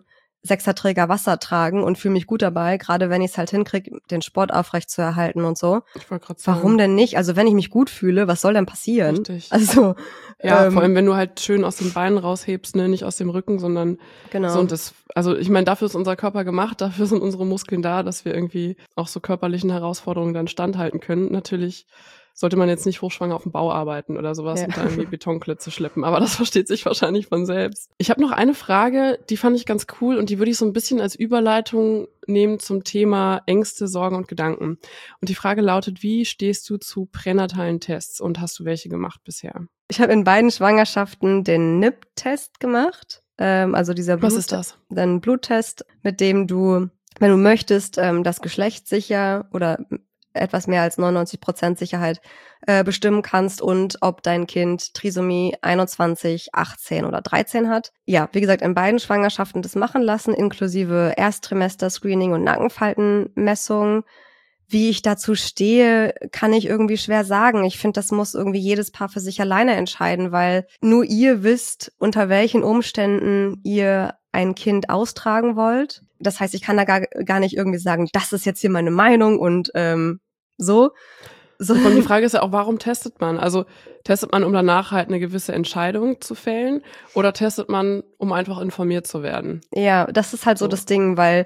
Sechserträger Wasser tragen und fühle mich gut dabei, gerade wenn ich es halt hinkriege, den Sport aufrecht zu erhalten und so. Ich wollte gerade sagen. Warum denn nicht? Also wenn ich mich gut fühle, was soll denn passieren? Richtig. Also ja, ähm, vor allem wenn du halt schön aus den Beinen raushebst, ne, nicht aus dem Rücken, sondern genau. so und das. Also ich meine, dafür ist unser Körper gemacht, dafür sind unsere Muskeln da, dass wir irgendwie auch so körperlichen Herausforderungen dann standhalten können. Natürlich sollte man jetzt nicht hochschwanger auf dem Bau arbeiten oder sowas Ja. und da irgendwie Betonklötze schleppen, aber das versteht sich wahrscheinlich von selbst. Ich habe noch eine Frage, die fand ich ganz cool und die würde ich so ein bisschen als Überleitung nehmen zum Thema Ängste, Sorgen und Gedanken. Und die Frage lautet, wie stehst du zu pränatalen Tests und hast du welche gemacht bisher? Ich habe in beiden Schwangerschaften den N I P-Test gemacht, ähm, also dieser Was Blut- ist das? ein Bluttest, mit dem du, wenn du möchtest, ähm, das Geschlecht sicher oder etwas mehr als neunundneunzig Prozent Sicherheit äh, bestimmen kannst und ob dein Kind Trisomie einundzwanzig, achtzehn oder dreizehn hat. Ja, wie gesagt, in beiden Schwangerschaften das machen lassen, inklusive Ersttrimester-Screening und Nackenfaltenmessung. Wie ich dazu stehe, kann ich irgendwie schwer sagen. Ich finde, das muss irgendwie jedes Paar für sich alleine entscheiden, weil nur ihr wisst, unter welchen Umständen ihr ein Kind austragen wollt. Das heißt, ich kann da gar, gar nicht irgendwie sagen, das ist jetzt hier meine Meinung und ähm, so. so. Und die Frage ist ja auch, warum testet man? Also testet man, um danach halt eine gewisse Entscheidung zu fällen oder testet man, um einfach informiert zu werden? Ja, das ist halt so, So. das Ding, weil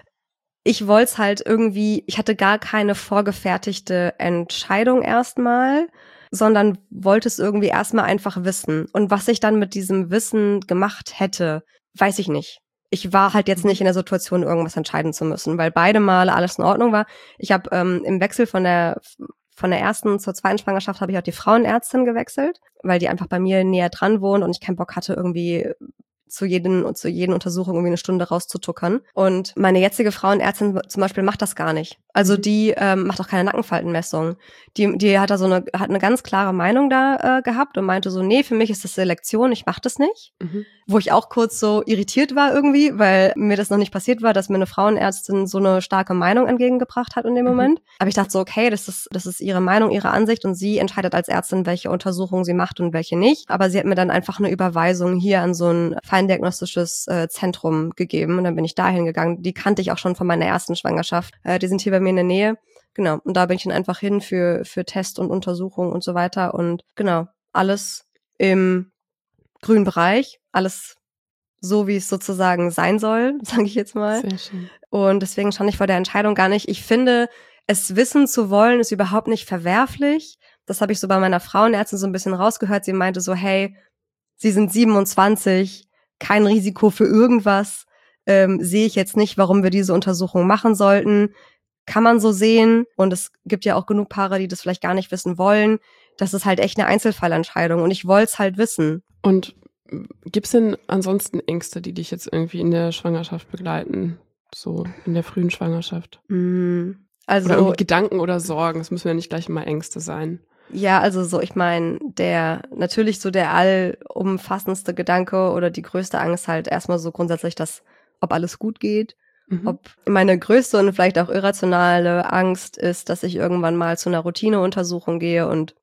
ich wollte es halt irgendwie, ich hatte gar keine vorgefertigte Entscheidung erstmal, sondern wollte es irgendwie erstmal einfach wissen. Und was ich dann mit diesem Wissen gemacht hätte, weiß ich nicht. Ich war halt jetzt nicht in der Situation, irgendwas entscheiden zu müssen, weil beide Male alles in Ordnung war. Ich habe ähm, im Wechsel von der von der ersten zur zweiten Schwangerschaft habe ich auch die Frauenärztin gewechselt, weil die einfach bei mir näher dran wohnt und ich keinen Bock hatte, irgendwie zu jeden und zu jeden Untersuchung irgendwie eine Stunde rauszutuckern. Und meine jetzige Frauenärztin zum Beispiel macht das gar nicht. Also die ähm, macht auch keine Nackenfaltenmessung. Die, die hat da so eine, hat eine ganz klare Meinung da äh, gehabt und meinte so, nee, für mich ist das Selektion, ich mach das nicht. Mhm. Wo ich auch kurz so irritiert war irgendwie, weil mir das noch nicht passiert war, dass mir eine Frauenärztin so eine starke Meinung entgegengebracht hat in dem Mhm. Moment. Aber ich dachte so, okay, das ist, das ist ihre Meinung, ihre Ansicht und sie entscheidet als Ärztin, welche Untersuchungen sie macht und welche nicht. Aber sie hat mir dann einfach eine Überweisung hier an so ein feindiagnostisches äh, Zentrum gegeben und dann bin ich dahin gegangen. Die kannte ich auch schon von meiner ersten Schwangerschaft. Äh, die sind hier bei mir in der Nähe. Genau. Und da bin ich dann einfach hin für, für Test und Untersuchung und so weiter und genau. Alles im grünen Bereich, alles so, wie es sozusagen sein soll, sage ich jetzt mal. Sehr schön. Und deswegen stand ich vor der Entscheidung gar nicht. Ich finde, es wissen zu wollen, ist überhaupt nicht verwerflich. Das habe ich so bei meiner Frauenärztin so ein bisschen rausgehört. Sie meinte so, hey, Sie sind siebenundzwanzig, kein Risiko für irgendwas. Ähm, sehe ich jetzt nicht, warum wir diese Untersuchung machen sollten. Kann man so sehen. Und es gibt ja auch genug Paare, die das vielleicht gar nicht wissen wollen. Das ist halt echt eine Einzelfallentscheidung. Und ich wollte es halt wissen. Und gibt's denn ansonsten Ängste, die dich jetzt irgendwie in der Schwangerschaft begleiten? So in der frühen Schwangerschaft? Mhm. Also, Oder irgendwie Gedanken oder Sorgen? Es müssen ja nicht gleich immer Ängste sein. ja, also so, ich meine, der, natürlich so der allumfassendste Gedanke oder die größte Angst halt erstmal so grundsätzlich, dass, ob alles gut geht. Mhm. Ob meine größte und vielleicht auch irrationale Angst ist, dass ich irgendwann mal zu einer Routineuntersuchung gehe und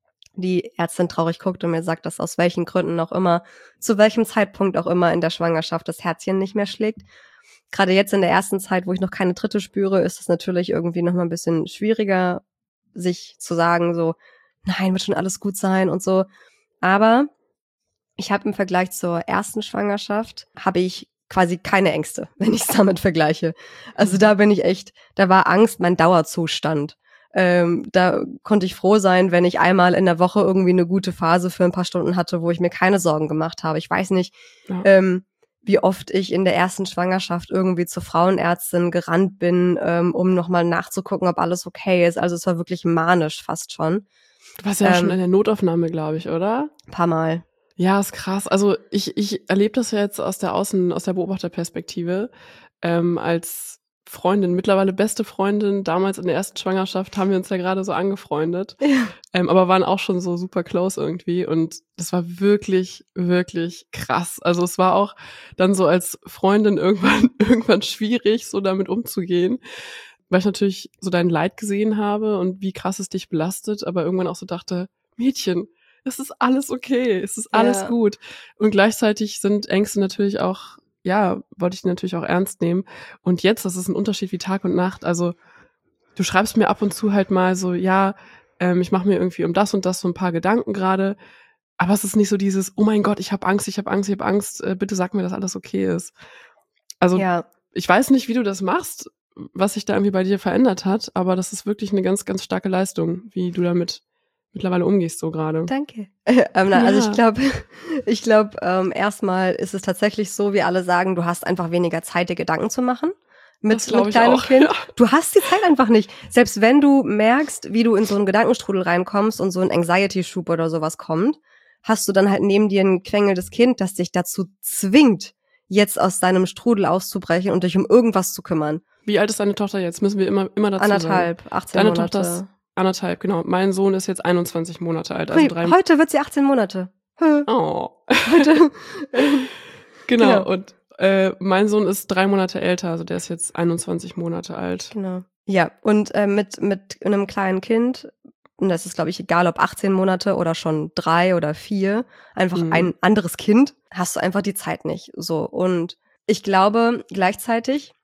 die Ärztin traurig guckt und mir sagt, dass aus welchen Gründen auch immer, zu welchem Zeitpunkt auch immer in der Schwangerschaft das Herzchen nicht mehr schlägt. Gerade jetzt in der ersten Zeit, wo ich noch keine Tritte spüre, ist es natürlich irgendwie noch mal ein bisschen schwieriger, sich zu sagen so, nein, wird schon alles gut sein und so. Aber ich habe im Vergleich zur ersten Schwangerschaft, habe ich quasi keine Ängste, wenn ich es damit vergleiche. Also da bin ich echt, da war Angst mein Dauerzustand. Ähm, da konnte ich froh sein, wenn ich einmal in der Woche irgendwie eine gute Phase für ein paar Stunden hatte, wo ich mir keine Sorgen gemacht habe. Ich weiß nicht, Ja. ähm, wie oft ich in der ersten Schwangerschaft irgendwie zur Frauenärztin gerannt bin, ähm, um nochmal nachzugucken, ob alles okay ist. Also es war wirklich manisch fast schon. Du warst ja Ähm, schon in der Notaufnahme, glaube ich, oder? Ein paar Mal. Ja, ist krass. Also ich, ich erlebe das ja jetzt aus der Außen, aus der Beobachterperspektive, ähm, als Freundin, mittlerweile beste Freundin. Damals in der ersten Schwangerschaft haben wir uns ja gerade so angefreundet, Ja. ähm, aber waren auch schon so super close irgendwie und das war wirklich, wirklich krass. Also es war auch dann so als Freundin irgendwann, irgendwann schwierig, so damit umzugehen, weil ich natürlich so dein Leid gesehen habe und wie krass es dich belastet, aber irgendwann auch so dachte, Mädchen, es ist alles okay, es ist alles Ja. gut. Und gleichzeitig sind Ängste natürlich auch ja, wollte ich die natürlich auch ernst nehmen. Und jetzt, das ist ein Unterschied wie Tag und Nacht. Also du schreibst mir ab und zu halt mal so, ja, ähm, ich mache mir irgendwie um das und das so ein paar Gedanken gerade. Aber es ist nicht so dieses, oh mein Gott, ich habe Angst, ich habe Angst, ich habe Angst, äh, bitte sag mir, dass alles okay ist. Also Ja. ich weiß nicht, wie du das machst, was sich da irgendwie bei dir verändert hat, aber das ist wirklich eine ganz, ganz starke Leistung, wie du damit mittlerweile umgehst so gerade. Danke. ähm, na, also Ja. ich glaube, ich glaube, ähm, erstmal ist es tatsächlich so, wie alle sagen, du hast einfach weniger Zeit, dir Gedanken zu machen. Mit, Das glaub mit ich kleinem auch, Kind. ja. Du hast die Zeit einfach nicht. Selbst wenn du merkst, wie du in so einen Gedankenstrudel reinkommst und so ein Anxiety-Schub oder sowas kommt, hast du dann halt neben dir ein quengelndes Kind, das dich dazu zwingt, jetzt aus deinem Strudel auszubrechen und dich um irgendwas zu kümmern. Wie alt ist deine Tochter jetzt? Müssen wir immer, immer dazu Anderthalb, sagen. achtzehn Deine Monate. Tochter ist anderthalb, genau. Mein Sohn ist jetzt einundzwanzig Monate alt. Also Hui, drei heute wird sie achtzehn Monate. Hö. Oh. Heute. Genau. Genau. Und äh, mein Sohn ist drei Monate älter, also der ist jetzt einundzwanzig Monate alt. Genau. Ja, und äh, mit, mit einem kleinen Kind, und das ist, glaube ich, egal, ob achtzehn Monate oder schon drei oder vier, einfach Mhm. ein anderes Kind, hast du einfach die Zeit nicht. So. Und ich glaube, gleichzeitig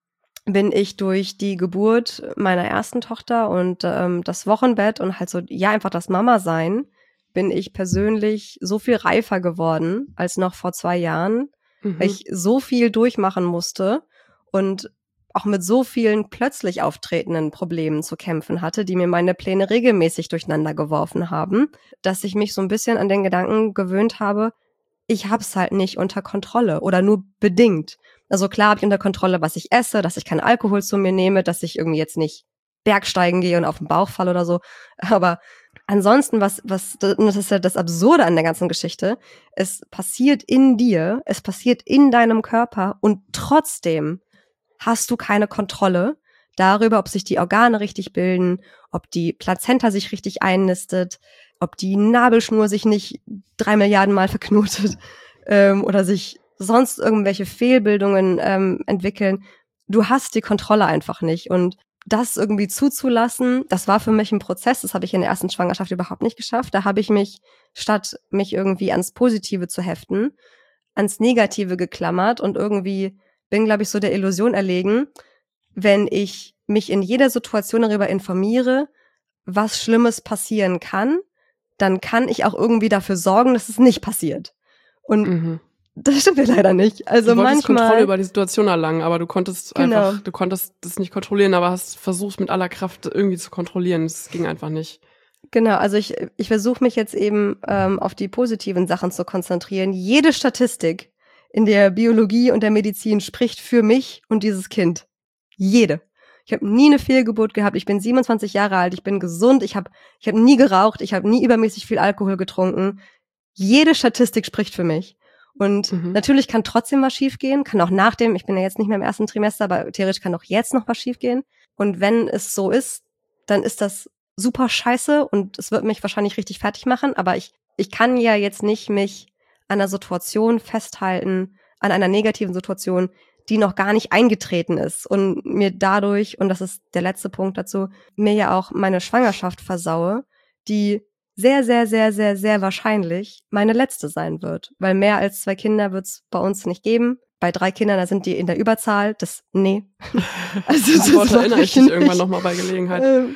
bin ich durch die Geburt meiner ersten Tochter und ähm, das Wochenbett und halt so, ja, einfach das Mama-Sein, bin ich persönlich so viel reifer geworden als noch vor zwei Jahren, Mhm. weil ich so viel durchmachen musste und auch mit so vielen plötzlich auftretenden Problemen zu kämpfen hatte, die mir meine Pläne regelmäßig durcheinander geworfen haben, dass ich mich so ein bisschen an den Gedanken gewöhnt habe, ich hab's halt nicht unter Kontrolle oder nur bedingt. Also klar habe ich unter Kontrolle, was ich esse, dass ich keinen Alkohol zu mir nehme, dass ich irgendwie jetzt nicht Bergsteigen gehe und auf den Bauch falle oder so. Aber ansonsten, was, was, das ist ja das Absurde an der ganzen Geschichte, es passiert in dir, es passiert in deinem Körper und trotzdem hast du keine Kontrolle darüber, ob sich die Organe richtig bilden, ob die Plazenta sich richtig einnistet, ob die Nabelschnur sich nicht drei Milliarden Mal verknotet ähm, oder sich sonst irgendwelche Fehlbildungen ähm, entwickeln. Du hast die Kontrolle einfach nicht. Und das irgendwie zuzulassen, das war für mich ein Prozess, das habe ich in der ersten Schwangerschaft überhaupt nicht geschafft. Da habe ich mich, statt mich irgendwie ans Positive zu heften, ans Negative geklammert und irgendwie bin, glaube ich, so der Illusion erlegen, wenn ich mich in jeder Situation darüber informiere, was Schlimmes passieren kann, dann kann ich auch irgendwie dafür sorgen, dass es nicht passiert. Und Mhm. das stimmt ja leider nicht. Also Du wolltest manchmal Kontrolle über die Situation erlangen, aber du konntest Genau. einfach, du konntest das nicht kontrollieren, aber hast versucht mit aller Kraft irgendwie zu kontrollieren. Es ging einfach nicht. Genau, also ich, ich versuche mich jetzt eben ähm, auf die positiven Sachen zu konzentrieren. Jede Statistik in der Biologie und der Medizin spricht für mich und dieses Kind. Jede. Ich habe nie eine Fehlgeburt gehabt. Ich bin siebenundzwanzig Jahre alt. Ich bin gesund. Ich habe ich hab nie geraucht. Ich habe nie übermäßig viel Alkohol getrunken. Jede Statistik spricht für mich. Und Mhm. natürlich kann trotzdem was schiefgehen. Kann auch nach dem, ich bin ja jetzt nicht mehr im ersten Trimester, aber theoretisch kann auch jetzt noch was schiefgehen. Und wenn es so ist, dann ist das super scheiße und es wird mich wahrscheinlich richtig fertig machen. Aber ich, ich kann ja jetzt nicht mich an einer Situation festhalten, an einer negativen Situation, die noch gar nicht eingetreten ist und mir dadurch, und das ist der letzte Punkt dazu, mir ja auch meine Schwangerschaft versaue, die sehr, sehr, sehr, sehr, sehr wahrscheinlich meine letzte sein wird. Weil mehr als zwei Kinder wird es bei uns nicht geben. Bei drei Kindern, da sind die in der Überzahl. Das, nee. Also Das Wort mach erinnere ich ich dich irgendwann nicht. nochmal bei Gelegenheit. Ähm,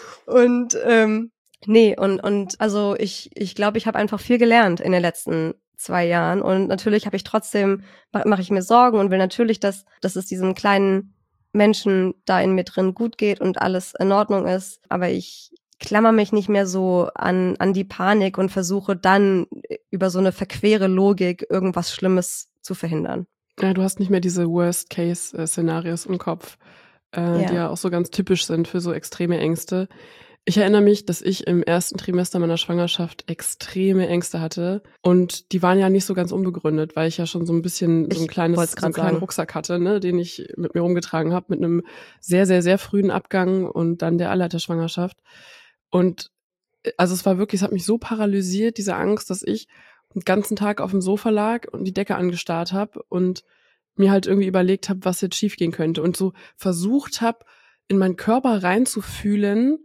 und ähm, nee, und, und also ich, ich glaube, ich habe einfach viel gelernt in den letzten zwei Jahren. Und natürlich habe ich trotzdem, mache ich mir Sorgen und will natürlich, dass, dass es diesem kleinen Menschen da in mir drin gut geht und alles in Ordnung ist. Aber ich klammer mich nicht mehr so an, an die Panik und versuche dann über so eine verquere Logik irgendwas Schlimmes zu verhindern. Ja, du hast nicht mehr diese Worst-Case-Szenarios im Kopf, äh, Ja. die ja auch so ganz typisch sind für so extreme Ängste. Ich erinnere mich, dass ich im ersten Trimester meiner Schwangerschaft extreme Ängste hatte und die waren ja nicht so ganz unbegründet, weil ich ja schon so ein bisschen so ein Ich kleines, wollt's so einen grad kleinen sagen. Rucksack hatte, ne, den ich mit mir rumgetragen habe, mit einem sehr, sehr, sehr frühen Abgang und dann der Eileiterschwangerschaft. Und äh, also es war wirklich, es hat mich so paralysiert, diese Angst, dass ich den ganzen Tag auf dem Sofa lag und die Decke angestarrt habe und mir halt irgendwie überlegt habe, was jetzt schiefgehen könnte und so versucht habe, in meinen Körper reinzufühlen,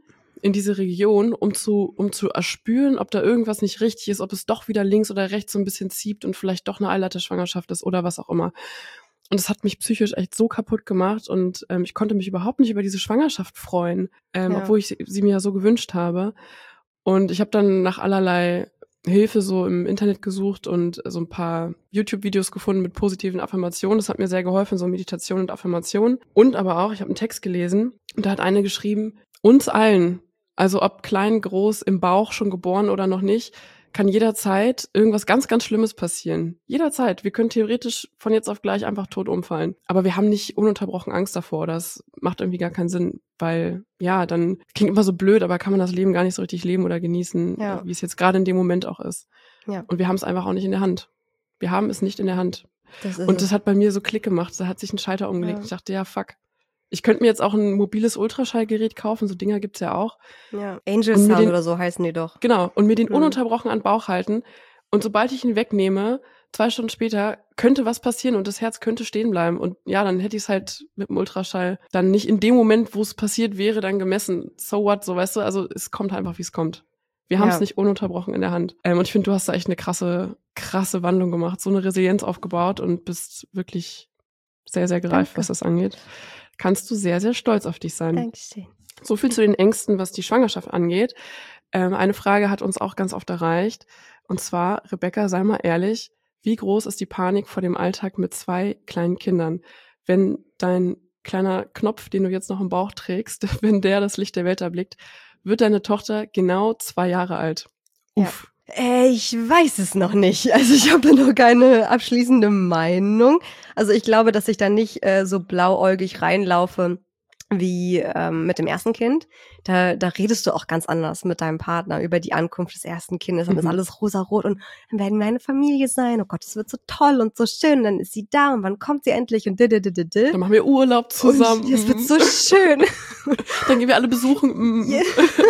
in diese Region, um zu, um zu erspüren, ob da irgendwas nicht richtig ist, ob es doch wieder links oder rechts so ein bisschen zieht und vielleicht doch eine Eileiterschwangerschaft ist oder was auch immer. Und das hat mich psychisch echt so kaputt gemacht und ähm, ich konnte mich überhaupt nicht über diese Schwangerschaft freuen, ähm, Ja. obwohl ich sie, sie mir ja so gewünscht habe. Und ich habe dann nach allerlei Hilfe so im Internet gesucht und so ein paar YouTube-Videos gefunden mit positiven Affirmationen. Das hat mir sehr geholfen, so Meditation und Affirmation. Und aber auch, ich habe einen Text gelesen und da hat eine geschrieben, uns allen, also ob klein, groß, im Bauch, schon geboren oder noch nicht, kann jederzeit irgendwas ganz, ganz Schlimmes passieren. Jederzeit. Wir können theoretisch von jetzt auf gleich einfach tot umfallen. Aber wir haben nicht ununterbrochen Angst davor. Das macht irgendwie gar keinen Sinn, weil, ja, dann klingt immer so blöd, aber kann man das Leben gar nicht so richtig leben oder genießen, Ja. wie es jetzt gerade in dem Moment auch ist. Ja. Und wir haben es einfach auch nicht in der Hand. Wir haben es nicht in der Hand. Das ist Und es. das hat bei mir so Klick gemacht. Da hat sich ein Schalter umgelegt. Ja. Ich dachte, ja, fuck. Ich könnte mir jetzt auch ein mobiles Ultraschallgerät kaufen. So Dinger gibt's ja auch. ja. Angel Und mir Sound den- oder so heißen die doch. Genau, und mir den Mhm. ununterbrochen an den Bauch halten. Und sobald ich ihn wegnehme, zwei Stunden später, könnte was passieren und das Herz könnte stehen bleiben. Und ja, dann hätte ich es halt mit dem Ultraschall dann nicht in dem Moment, wo es passiert wäre, dann gemessen. So what, so weißt du, also es kommt einfach, wie es kommt. Wir haben es Ja. nicht ununterbrochen in der Hand. Ähm, und ich finde, du hast da echt eine krasse, krasse Wandlung gemacht, so eine Resilienz aufgebaut und bist wirklich sehr, sehr gereift, Danke. was das angeht. Kannst du sehr, sehr stolz auf dich sein. Dankeschön. So viel zu den Ängsten, was die Schwangerschaft angeht. Ähm, eine Frage hat uns auch ganz oft erreicht. Und zwar, Rebecca, sei mal ehrlich, wie groß ist die Panik vor dem Alltag mit zwei kleinen Kindern? Wenn dein kleiner Knopf, den du jetzt noch im Bauch trägst, wenn der das Licht der Welt erblickt, wird deine Tochter genau zwei Jahre alt. Ja. Uff. Äh, ich weiß es noch nicht. Also ich habe noch keine abschließende Meinung. Also ich glaube, dass ich da nicht äh, so blauäugig reinlaufe wie ähm, mit dem ersten Kind. Da, da redest du auch ganz anders mit deinem Partner über die Ankunft des ersten Kindes. Dann Mhm. ist alles rosarot und dann werden wir eine Familie sein. Oh Gott, es wird so toll und so schön. Und dann ist sie da und wann kommt sie endlich? Und dididididi. Dann machen wir Urlaub zusammen. Und es wird so schön. Dann gehen wir alle besuchen. Mm. Ja.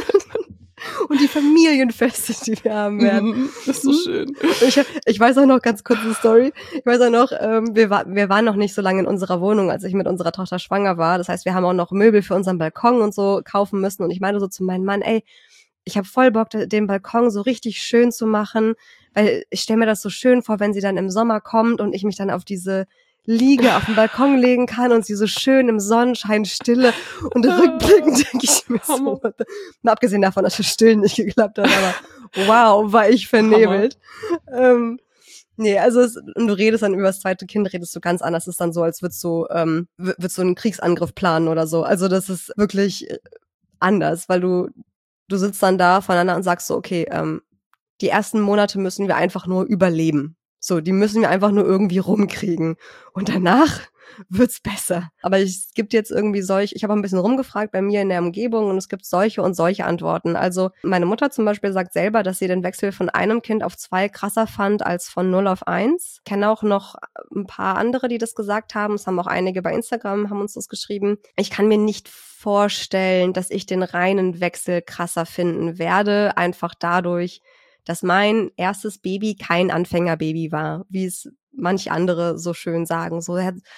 Und die Familienfeste, die wir haben werden. Mm. Das ist so Mhm. schön. Ich, ich weiß auch noch, ganz kurz eine Story. Ich weiß auch noch, ähm, wir, war, wir waren noch nicht so lange in unserer Wohnung, als ich mit unserer Tochter schwanger war. Das heißt, wir haben auch noch Möbel für unseren Balkon und so kaufen müssen. Und ich meinte so zu meinem Mann, ey, ich habe voll Bock, den Balkon so richtig schön zu machen, weil ich stelle mir das so schön vor, wenn sie dann im Sommer kommt und ich mich dann auf diese Liege auf den Balkon legen kann und sie so schön im Sonnenschein stille und rückblickend denke ich mir so, mal abgesehen davon, dass das Stillen nicht geklappt hat, aber wow, war ich vernebelt. Ähm, nee, also es, und du redest dann über das zweite Kind, redest du ganz anders. Es ist dann so, als würdest du, ähm, w- würdest du einen Kriegsangriff planen oder so. Also das ist wirklich äh, anders, weil du, du sitzt dann da voneinander und sagst so, okay, ähm, die ersten Monate müssen wir einfach nur überleben. So, die müssen wir einfach nur irgendwie rumkriegen. Und danach wird's besser. Aber es gibt jetzt irgendwie solche, ich habe auch ein bisschen rumgefragt bei mir in der Umgebung und es gibt solche und solche Antworten. Also meine Mutter zum Beispiel sagt selber, dass sie den Wechsel von einem Kind auf zwei krasser fand als von null auf eins. Ich kenne auch noch ein paar andere, die das gesagt haben. Es haben auch einige bei Instagram, haben uns das geschrieben. Ich kann mir nicht vorstellen, dass ich den reinen Wechsel krasser finden werde, einfach dadurch, dass mein erstes Baby kein Anfängerbaby war, wie es manch andere so schön sagen. So,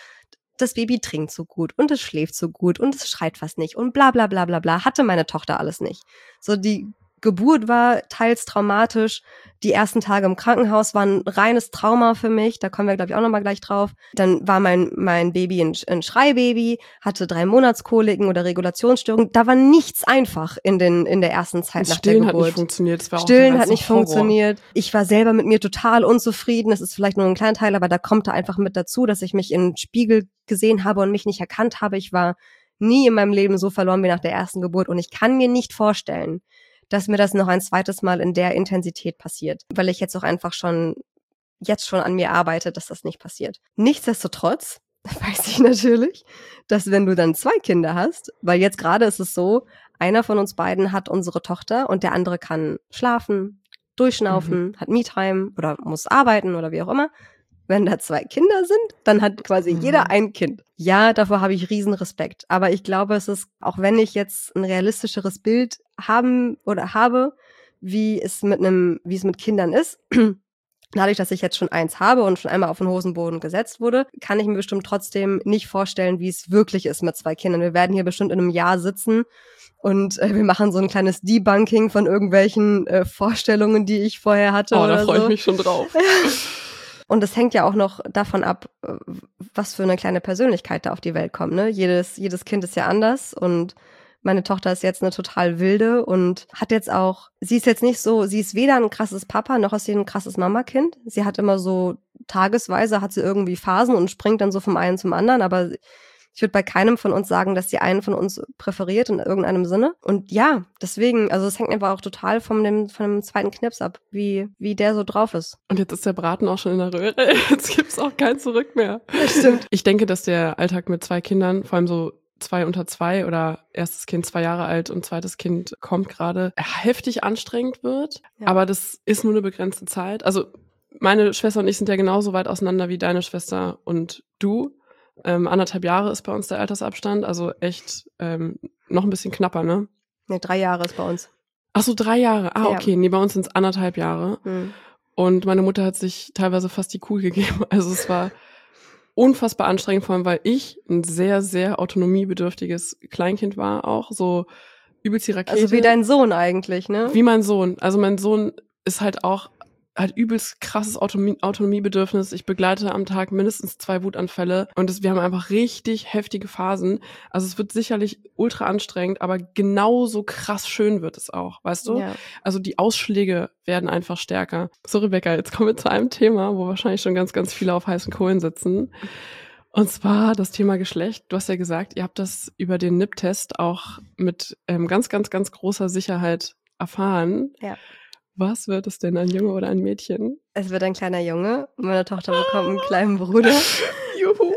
das Baby trinkt so gut und es schläft so gut und es schreit fast nicht und bla bla bla bla bla. Hatte meine Tochter alles nicht. So, die Geburt war teils traumatisch. Die ersten Tage im Krankenhaus waren ein reines Trauma für mich. Da kommen wir, glaube ich, auch nochmal gleich drauf. Dann war mein mein Baby ein, ein Schreibaby, hatte drei Monatskoliken oder Regulationsstörungen. Da war nichts einfach in den in der ersten Zeit nach der Stillen Geburt. hat nicht funktioniert. Das war auch Stillen der hat nicht Horror. funktioniert. Ich war selber mit mir total unzufrieden. Das ist vielleicht nur ein kleiner Teil, aber da kommt da einfach mit dazu, dass ich mich im Spiegel gesehen habe und mich nicht erkannt habe. Ich war nie in meinem Leben so verloren wie nach der ersten Geburt. Und ich kann mir nicht vorstellen, dass mir das noch ein zweites Mal in der Intensität passiert, weil ich jetzt auch einfach schon, jetzt schon an mir arbeite, dass das nicht passiert. Nichtsdestotrotz weiß ich natürlich, dass wenn du dann zwei Kinder hast, weil jetzt gerade ist es so, einer von uns beiden hat unsere Tochter und der andere kann schlafen, durchschnaufen, mhm. hat Me-Time oder muss arbeiten oder wie auch immer. Wenn da zwei Kinder sind, dann hat quasi mhm. jeder ein Kind. Ja, davor habe ich riesen Respekt. Aber ich glaube, es ist, auch wenn ich jetzt ein realistischeres Bild haben oder habe, wie es mit einem, wie es mit Kindern ist, dadurch, dass ich jetzt schon eins habe und schon einmal auf den Hosenboden gesetzt wurde, kann ich mir bestimmt trotzdem nicht vorstellen, wie es wirklich ist mit zwei Kindern. Wir werden hier bestimmt in einem Jahr sitzen und äh, wir machen so ein kleines Debunking von irgendwelchen äh, Vorstellungen, die ich vorher hatte. Oh, oder da freue so. ich mich schon drauf. Und es hängt ja auch noch davon ab, was für eine kleine Persönlichkeit da auf die Welt kommt. Ne? Jedes, jedes Kind ist ja anders und meine Tochter ist jetzt eine total wilde und hat jetzt auch, sie ist jetzt nicht so, sie ist weder ein krasses Papa, noch ist sie ein krasses Mamakind. Sie hat immer so tagesweise, hat sie irgendwie Phasen und springt dann so vom einen zum anderen, aber ich würde bei keinem von uns sagen, dass sie einen von uns präferiert in irgendeinem Sinne. Und ja, deswegen, also es hängt einfach auch total von dem, von dem zweiten Knips ab, wie, wie der so drauf ist. Und jetzt ist der Braten auch schon in der Röhre. Jetzt gibt's auch kein Zurück mehr. Das stimmt. Ich denke, dass der Alltag mit zwei Kindern, vor allem so zwei unter zwei oder erstes Kind zwei Jahre alt und zweites Kind kommt gerade, heftig anstrengend wird. Ja. Aber das ist nur eine begrenzte Zeit. Also meine Schwester und ich sind ja genauso weit auseinander wie deine Schwester und du. Ähm, anderthalb Jahre ist bei uns der Altersabstand, also echt ähm, noch ein bisschen knapper, ne? Ne, drei Jahre ist bei uns. Ach so, drei Jahre. Ah, ja. Okay. Nee, bei uns sind es anderthalb Jahre. Hm. Und meine Mutter hat sich teilweise fast die Kugel gegeben. Also es war unfassbar anstrengend, vor allem weil ich ein sehr, sehr autonomiebedürftiges Kleinkind war auch, so übelst die Rakete. Also wie dein Sohn eigentlich, ne? Wie mein Sohn. Also mein Sohn ist halt auch, hat übelst krasses Autonomie, Autonomiebedürfnis. Ich begleite am Tag mindestens zwei Wutanfälle und das, wir haben einfach richtig heftige Phasen. Also es wird sicherlich ultra anstrengend, aber genauso krass schön wird es auch, weißt du? Ja. Also die Ausschläge werden einfach stärker. So, Rebecca, jetzt kommen wir zu einem Thema, wo wahrscheinlich schon ganz, ganz viele auf heißen Kohlen sitzen. Und zwar das Thema Geschlecht. Du hast ja gesagt, ihr habt das über den N I P-Test auch mit ähm, ganz, ganz, ganz großer Sicherheit erfahren. Ja. Was wird es denn, ein Junge oder ein Mädchen? Es wird ein kleiner Junge. Meine Tochter bekommt einen kleinen Bruder. Juhu!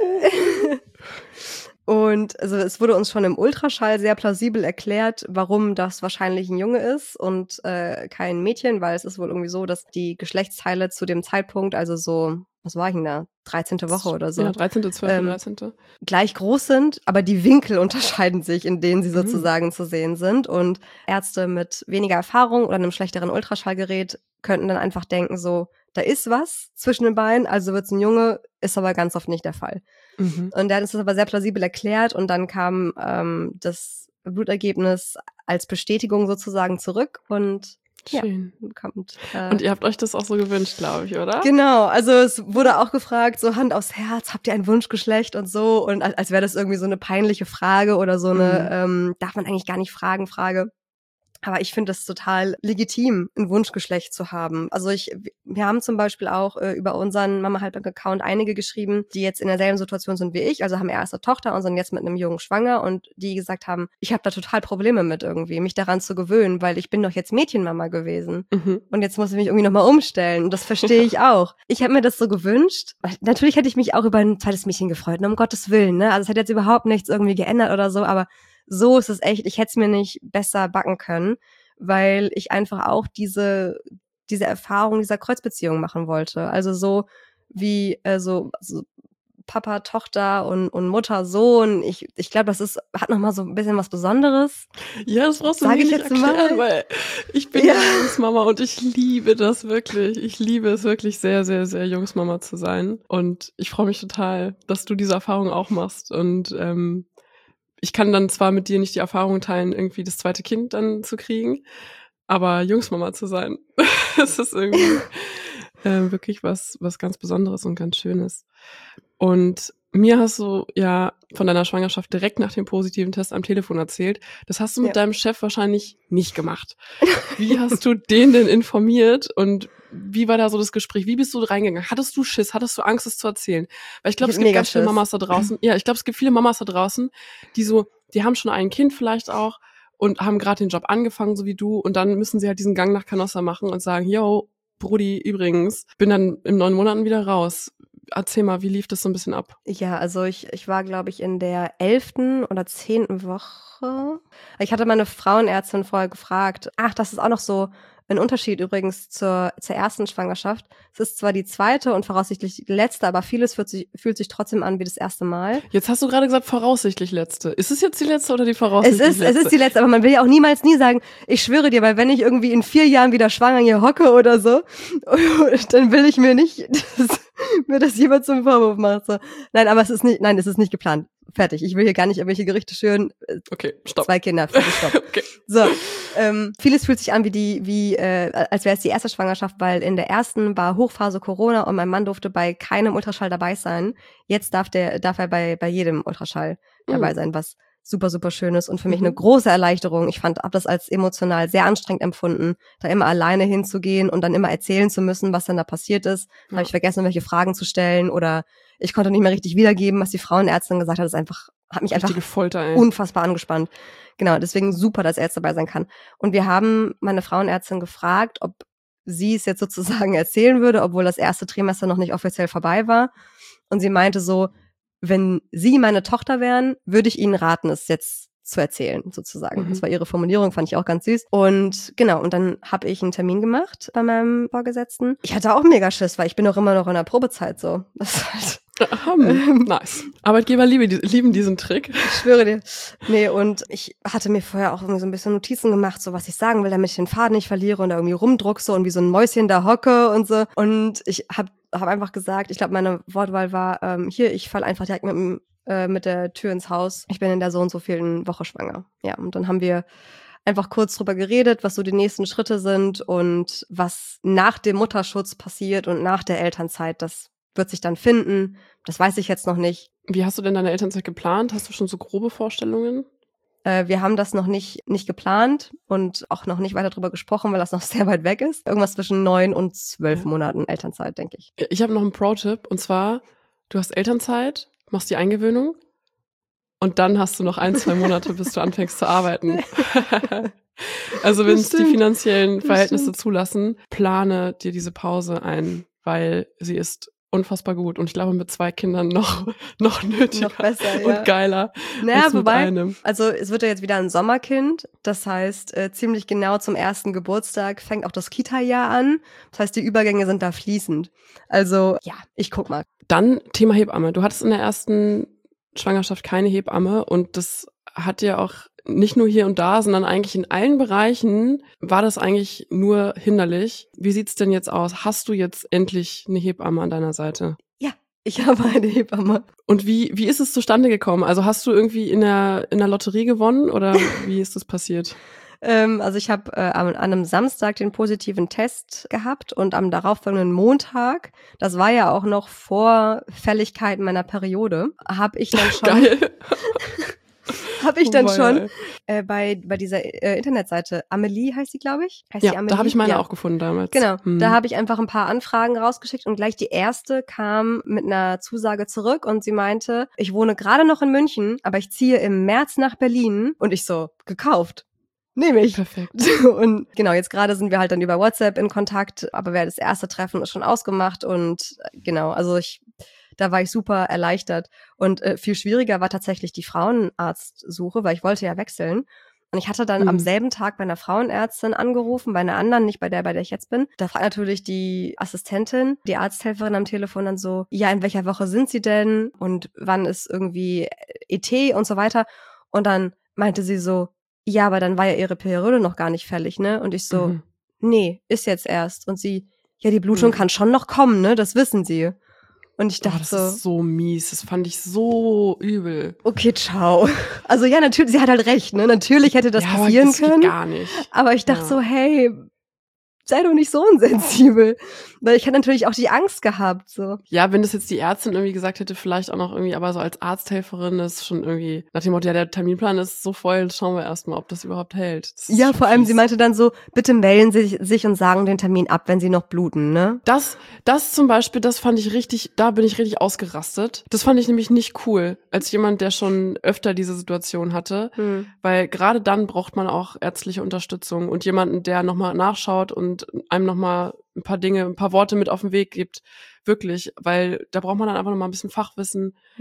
Und also es wurde uns schon im Ultraschall sehr plausibel erklärt, warum das wahrscheinlich ein Junge ist und äh, kein Mädchen, weil es ist wohl irgendwie so, dass die Geschlechtsteile zu dem Zeitpunkt, also so, was war ich denn da, dreizehnte Woche oder so. Ja, dreizehnte, zwölfte, ähm, dreizehnte gleich groß sind, aber die Winkel unterscheiden sich, in denen sie sozusagen mhm. zu sehen sind. Und Ärzte mit weniger Erfahrung oder einem schlechteren Ultraschallgerät könnten dann einfach denken so, da ist was zwischen den Beinen, also wird's ein Junge, ist aber ganz oft nicht der Fall. Mhm. Und der hat uns das aber sehr plausibel erklärt und dann kam ähm, das Blutergebnis als Bestätigung sozusagen zurück und Schön. Ja, kommt, äh, und ihr habt euch das auch so gewünscht, glaube ich, oder? Genau, also es wurde auch gefragt, so Hand aufs Herz, habt ihr ein Wunschgeschlecht und so und als, als wäre das irgendwie so eine peinliche Frage oder so eine, mhm. ähm, darf man eigentlich gar nicht fragen, Frage. Aber ich finde es total legitim, ein Wunschgeschlecht zu haben. Also ich, wir haben zum Beispiel auch äh, über unseren Mama-Halblang-Account einige geschrieben, die jetzt in derselben Situation sind wie ich, also haben erst eine Tochter und sind jetzt mit einem Jungen schwanger und die gesagt haben, ich habe da total Probleme mit irgendwie, mich daran zu gewöhnen, weil ich bin doch jetzt Mädchenmama gewesen mhm. und jetzt muss ich mich irgendwie nochmal umstellen und das verstehe ich auch. Ich habe mir das so gewünscht. Natürlich hätte ich mich auch über ein zweites Mädchen gefreut, um Gottes Willen, ne? Also es hat jetzt überhaupt nichts irgendwie geändert oder so, aber so ist es echt, ich hätte es mir nicht besser backen können, weil ich einfach auch diese diese Erfahrung dieser Kreuzbeziehung machen wollte. Also so wie äh, so, so Papa, Tochter und, und Mutter, Sohn. Ich, ich glaube, das ist hat nochmal so ein bisschen was Besonderes. Ja, das brauchst du Sag mir ich nicht jetzt erklären, mal. Weil ich bin ja Jungsmama und ich liebe das wirklich. Ich liebe es wirklich sehr, sehr, sehr Jungsmama zu sein. Und ich freue mich total, dass du diese Erfahrung auch machst und ähm, ich kann dann zwar mit dir nicht die Erfahrung teilen, irgendwie das zweite Kind dann zu kriegen, aber Jungsmama zu sein, das ist irgendwie äh, wirklich was was ganz Besonderes und ganz Schönes. Und mir hast du ja von deiner Schwangerschaft direkt nach dem positiven Test am Telefon erzählt. Das hast du mit ja. deinem Chef wahrscheinlich nicht gemacht. Wie hast du den denn informiert und wie war da so das Gespräch? Wie bist du reingegangen? Hattest du Schiss? Hattest du Angst, es zu erzählen? Weil ich glaube, es gibt ganz viele Mamas da draußen. Ja, ich glaube, es gibt viele Mamas da draußen, die so, die haben schon ein Kind vielleicht auch und haben gerade den Job angefangen, so wie du. Und dann müssen sie halt diesen Gang nach Canossa machen und sagen, yo, Brudi, übrigens, bin dann in neun Monaten wieder raus. Erzähl mal, wie lief das so ein bisschen ab? Ja, also ich, ich war, glaube ich, in der elften oder zehnten Woche. Ich hatte meine Frauenärztin vorher gefragt, ach, das ist auch noch so, Ein Unterschied übrigens zur, zur ersten Schwangerschaft. Es ist zwar die zweite und voraussichtlich die letzte, aber vieles fühlt sich, fühlt sich trotzdem an wie das erste Mal. Jetzt hast du gerade gesagt, voraussichtlich letzte. Ist es jetzt die letzte oder die Es voraussichtlich ist, letzte? es ist die letzte, aber man will ja auch niemals nie sagen, ich schwöre dir, weil wenn ich irgendwie in vier Jahren wieder schwanger hier hocke oder so, dann will ich mir nicht, dass mir das jemand zum Vorwurf macht. So. Nein, aber es ist nicht, nein, es ist nicht geplant. Fertig. Ich will hier gar nicht irgendwelche Gerüchte schüren. Okay, stopp. Zwei Kinder, fertig, stopp. Okay. So, ähm, vieles fühlt sich an wie die, wie, äh, als wäre es die erste Schwangerschaft, weil in der ersten war Hochphase Corona und mein Mann durfte bei keinem Ultraschall dabei sein. Jetzt darf der, darf er bei, bei jedem Ultraschall Mhm. dabei sein, was super, super schön ist und für mich Mhm. eine große Erleichterung. Ich fand, hab das als emotional sehr anstrengend empfunden, da immer alleine hinzugehen und dann immer erzählen zu müssen, was denn da passiert ist. Da Ja. habe ich vergessen, welche Fragen zu stellen oder ich konnte nicht mehr richtig wiedergeben, was die Frauenärztin gesagt hat. Das ist einfach, hat mich einfach Richtige Folter, ey. unfassbar angespannt. Genau, deswegen super, dass er jetzt dabei sein kann. Und wir haben meine Frauenärztin gefragt, ob sie es jetzt sozusagen erzählen würde, obwohl das erste Trimester noch nicht offiziell vorbei war. Und sie meinte so, wenn Sie meine Tochter wären, würde ich Ihnen raten, es jetzt zu erzählen, sozusagen. Mhm. Das war ihre Formulierung, fand ich auch ganz süß. Und genau, und dann habe ich einen Termin gemacht bei meinem Vorgesetzten. Ich hatte auch mega Schiss, weil ich bin auch immer noch in der Probezeit so. Das ist halt, Ähm, nice. Arbeitgeber liebe, lieben diesen Trick. ich schwöre dir. Nee, und ich hatte mir vorher auch irgendwie so ein bisschen Notizen gemacht, so was ich sagen will, damit ich den Faden nicht verliere und da irgendwie rumdruckse und wie so ein Mäuschen da hocke und so. Und ich habe hab einfach gesagt, ich glaube, meine Wortwahl war, ähm, hier, ich falle einfach direkt mit dem äh, mit der Tür ins Haus. Ich bin in der so und so vielen Woche schwanger. Ja, und dann haben wir einfach kurz drüber geredet, was so die nächsten Schritte sind und was nach dem Mutterschutz passiert und nach der Elternzeit. Das wird sich dann finden. Das weiß ich jetzt noch nicht. Wie hast du denn deine Elternzeit geplant? Hast du schon so grobe Vorstellungen? Äh, wir haben das noch nicht nicht geplant und auch noch nicht weiter drüber gesprochen, weil das noch sehr weit weg ist. Irgendwas zwischen neun und zwölf Ja. Monaten Elternzeit, denke ich. Ich habe noch einen Pro-Tipp und zwar, du hast Elternzeit, machst die Eingewöhnung und dann hast du noch ein, zwei Monate, bis du anfängst zu arbeiten. Also wenn es die stimmt. finanziellen Das Verhältnisse stimmt. zulassen, plane dir diese Pause ein, weil sie ist unfassbar gut und ich glaube mit zwei Kindern noch noch nötiger Noch besser, und ja. geiler Naja, als mit wobei, einem. also es wird ja jetzt wieder ein Sommerkind. Das heißt, äh, ziemlich genau zum ersten Geburtstag fängt auch das Kita-Jahr an. Das heißt, die Übergänge sind da fließend. Also ja, ich guck mal. Dann Thema Hebamme. Du hattest in der ersten Schwangerschaft keine Hebamme und das hat dir auch nicht nur hier und da, sondern eigentlich in allen Bereichen war das eigentlich nur hinderlich. Wie sieht's denn jetzt aus? Hast du jetzt endlich eine Hebamme an deiner Seite? Ja, ich habe eine Hebamme. Und wie wie ist es zustande gekommen? Also hast du irgendwie in der in der Lotterie gewonnen oder wie ist das passiert? Ähm, also ich habe äh, an einem Samstag den positiven Test gehabt und am darauffolgenden Montag, das war ja auch noch vor Fälligkeit meiner Periode, habe ich dann schon Geil. habe ich dann Oh, schon geil. äh, bei bei dieser äh, Internetseite Amelie heißt sie, glaube ich. Heißt Ja, die da Amelie? habe ich meine Ja. auch gefunden damals. Genau, Hm. da habe ich einfach ein paar Anfragen rausgeschickt und gleich die erste kam mit einer Zusage zurück und sie meinte, ich wohne gerade noch in München, aber ich ziehe im März nach Berlin und ich so, gekauft. Nehme ich. Perfekt. Und genau, jetzt gerade sind wir halt dann über WhatsApp in Kontakt, aber wer das erste Treffen ist schon ausgemacht und äh, genau, also ich, da war ich super erleichtert. Und äh, viel schwieriger war tatsächlich die Frauenarztsuche, weil ich wollte ja wechseln. Und ich hatte dann Mhm. am selben Tag bei einer Frauenärztin angerufen, bei einer anderen, nicht bei der, bei der ich jetzt bin. Da fragt natürlich die Assistentin, die Arzthelferin am Telefon dann so, ja, in welcher Woche sind Sie denn? Und wann ist irgendwie E T und so weiter? Und dann meinte sie so, ja, aber dann war ja Ihre Periode noch gar nicht fällig, ne? Und ich so, Mhm. nee, ist jetzt erst. Und sie, ja, die Blutung Mhm. kann schon noch kommen, ne? Das wissen Sie. Und ich Oh, dachte das so, ist so mies. Das fand ich so übel. okay, ciao. Also ja, natürlich, sie hat halt recht, ne? Natürlich hätte das ja, aber passieren das geht können. gar nicht. Aber ich dachte Ja. so, hey, sei doch nicht so unsensibel. Weil ich hätte natürlich auch die Angst gehabt, so. Ja, wenn das jetzt die Ärztin irgendwie gesagt hätte, vielleicht auch noch irgendwie, aber so als Arzthelferin ist schon irgendwie, nach dem Motto, ja, der Terminplan ist so voll, schauen wir erstmal, ob das überhaupt hält. Das ist Ja, schon vor allem, fies. sie meinte dann so, bitte melden Sie sich und sagen den Termin ab, wenn Sie noch bluten, ne? Das, das zum Beispiel, das fand ich richtig, da bin ich richtig ausgerastet. Das fand ich nämlich nicht cool, als jemand, der schon öfter diese Situation hatte, Hm. weil gerade dann braucht man auch ärztliche Unterstützung und jemanden, der nochmal nachschaut und einem nochmal ein paar Dinge, ein paar Worte mit auf den Weg gibt. Wirklich, weil da braucht man dann einfach nochmal ein bisschen Fachwissen. Ja.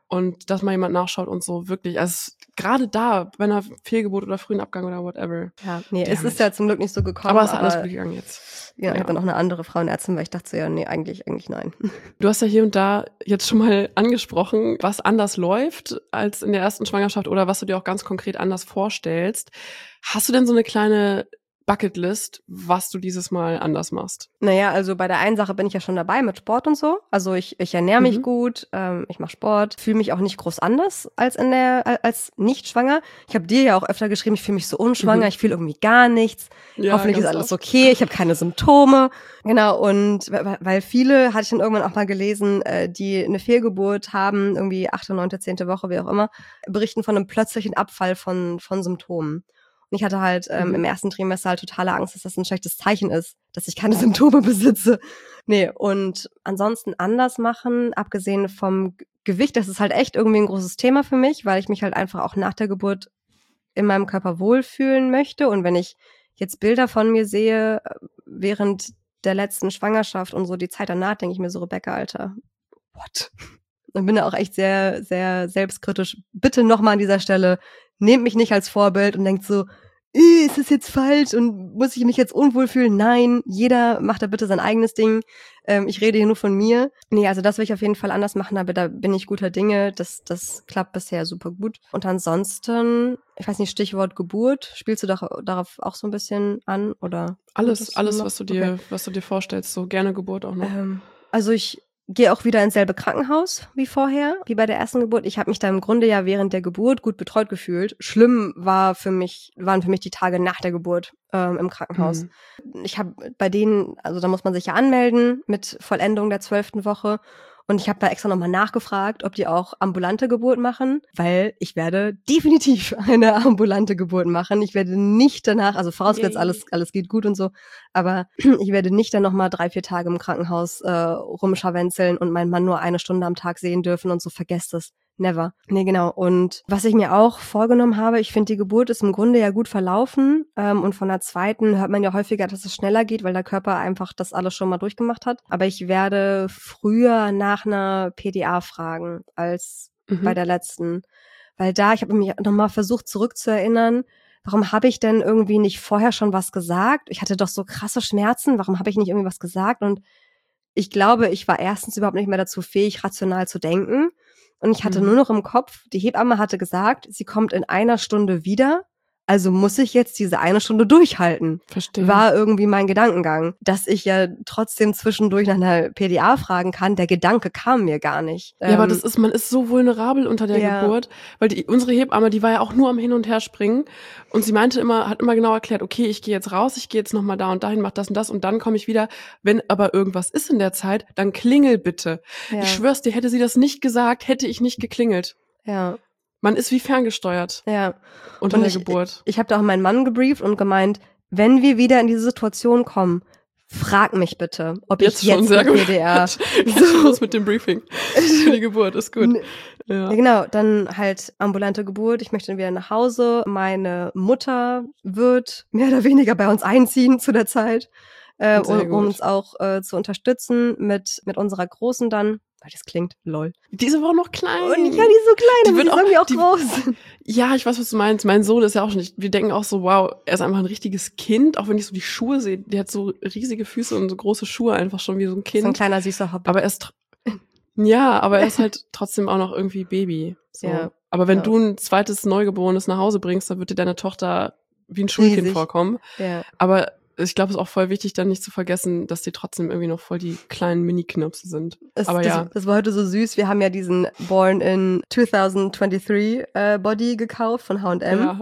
und dass mal jemand nachschaut und so, wirklich. Also gerade da, bei einer Fehlgeburt oder frühen Abgang oder whatever. Ja, nee, Damn es ist it. ja zum Glück nicht so gekommen. Aber es ist alles gut gegangen jetzt. Ja, ich Ja. habe dann auch eine andere Frauenärztin, weil ich dachte so, ja, nee, eigentlich, eigentlich nein. Du hast ja hier und da jetzt schon mal angesprochen, was anders läuft als in der ersten Schwangerschaft oder was du dir auch ganz konkret anders vorstellst. Hast du denn so eine kleine Bucketlist, was du dieses Mal anders machst? Naja, also bei der einen Sache bin ich ja schon dabei mit Sport und so. Also ich, ich ernähre mich Mhm. gut, ähm, ich mache Sport, fühle mich auch nicht groß anders als in der als nicht schwanger. Ich habe dir ja auch öfter geschrieben, ich fühle mich so unschwanger, Mhm. ich fühle irgendwie gar nichts. Ja, Hoffentlich ist ganz alles oft. okay, ich habe keine Symptome. Genau, und weil weil viele, hatte ich dann irgendwann auch mal gelesen, äh, die eine Fehlgeburt haben, irgendwie achte, neunte, zehnte Woche, wie auch immer, berichten von einem plötzlichen Abfall von von Symptomen. Und ich hatte halt ähm, Mhm. im ersten Trimester halt totale Angst, dass das ein schlechtes Zeichen ist, dass ich keine Symptome besitze. Nee, und ansonsten anders machen, abgesehen vom G- Gewicht, das ist halt echt irgendwie ein großes Thema für mich, weil ich mich halt einfach auch nach der Geburt in meinem Körper wohlfühlen möchte. Und wenn ich jetzt Bilder von mir sehe, äh, während der letzten Schwangerschaft und so die Zeit danach, denke ich mir so, Rebecca, Alter, what? Und bin da auch echt sehr, sehr selbstkritisch. Bitte nochmal an dieser Stelle, nehmt mich nicht als Vorbild und denkt so, "Äh, ist das jetzt falsch und muss ich mich jetzt unwohl fühlen?" Nein, jeder macht da bitte sein eigenes Ding. Ähm, ich rede hier nur von mir. Nee, also das will ich auf jeden Fall anders machen, aber da bin ich guter Dinge. Das, das klappt bisher super gut. Und ansonsten, ich weiß nicht, Stichwort Geburt, spielst du doch darauf auch so ein bisschen an, oder? Alles, Würdest alles, noch- was du dir, Okay. was du dir vorstellst, so gerne Geburt auch noch. Ähm, also ich gehe auch wieder ins selbe Krankenhaus wie vorher, wie bei der ersten Geburt. Ich habe mich da im Grunde ja während der Geburt gut betreut gefühlt. Schlimm war für mich, waren für mich die Tage nach der Geburt ähm, im Krankenhaus. Mhm. Ich habe bei denen, also da muss man sich ja anmelden mit Vollendung der zwölften Woche. Und ich habe da extra nochmal nachgefragt, ob die auch ambulante Geburt machen, weil ich werde definitiv eine ambulante Geburt machen. Ich werde nicht danach, also vorausgesetzt Yay. alles alles geht gut und so, aber ich werde nicht dann nochmal drei, vier Tage im Krankenhaus äh, rumscharwenzeln und meinen Mann nur eine Stunde am Tag sehen dürfen und so, vergesst es. Never. Nee, genau. Und was ich mir auch vorgenommen habe, ich finde, die Geburt ist im Grunde ja gut verlaufen. Ähm, und von der zweiten hört man ja häufiger, dass es schneller geht, weil der Körper einfach das alles schon mal durchgemacht hat. Aber ich werde früher nach einer P D A fragen als Mhm. bei der letzten. Weil da, ich habe mich nochmal versucht zurückzuerinnern, warum habe ich denn irgendwie nicht vorher schon was gesagt? Ich hatte doch so krasse Schmerzen, warum habe ich nicht irgendwie was gesagt? Und ich glaube, ich war erstens überhaupt nicht mehr dazu fähig, rational zu denken. Und ich hatte Mhm. nur noch im Kopf, die Hebamme hatte gesagt, sie kommt in einer Stunde wieder, also muss ich jetzt diese eine Stunde durchhalten. Verstehe. War irgendwie mein Gedankengang. Dass ich ja trotzdem zwischendurch nach einer P D A fragen kann, der Gedanke kam mir gar nicht. Ja, aber Ähm, das ist, man ist so vulnerabel unter der Ja. Geburt, weil die, unsere Hebamme, die war ja auch nur am Hin- und Herspringen und sie meinte immer, hat immer genau erklärt, okay, ich gehe jetzt raus, ich gehe jetzt nochmal da und dahin, mach das und das und dann komme ich wieder. Wenn aber irgendwas ist in der Zeit, dann klingel bitte. ja, Ich schwör's dir, hätte sie das nicht gesagt, hätte ich nicht geklingelt. ja, Man ist wie ferngesteuert ja. unter Und der ich- Geburt. Ich habe da auch meinen Mann gebrieft und gemeint, wenn wir wieder in diese Situation kommen, frag mich bitte, ob Jetzt ich schon, jetzt sehr eine gut. P D A... Jetzt schon los mit dem Briefing. Für die Geburt, ist gut. N- Ja. Ja, genau, dann halt ambulante Geburt. Ich möchte wieder nach Hause. Meine Mutter wird mehr oder weniger bei uns einziehen zu der Zeit, äh, Sehr um, um gut. uns auch äh, zu unterstützen mit mit unserer Großen dann. Weil das klingt lol. Diese war auch noch klein. Und ja, die ist so klein, Die aber wird die auch- sollen wir auch die- groß. Ja, ich weiß, was du meinst. Mein Sohn ist ja auch schon nicht, wir denken auch so, wow, er ist einfach ein richtiges Kind, auch wenn ich so die Schuhe sehe, der hat so riesige Füße und so große Schuhe, einfach schon wie so ein So ein Kind. kleiner süßer Hobbit. Aber er ist, tr- ja, aber er ist halt trotzdem auch noch irgendwie Baby. So. Ja, aber wenn ja. du ein zweites Neugeborenes nach Hause bringst, dann wird dir deine Tochter wie ein Schulkind Riesig. vorkommen. ja. Aber ich glaube, es ist auch voll wichtig, dann nicht zu vergessen, dass die trotzdem irgendwie noch voll die kleinen Mini-Knirpse sind. Es, aber das, ja. das war heute so süß. Wir haben ja diesen Born in twenty twenty-three äh, Body gekauft von H und M. Ja.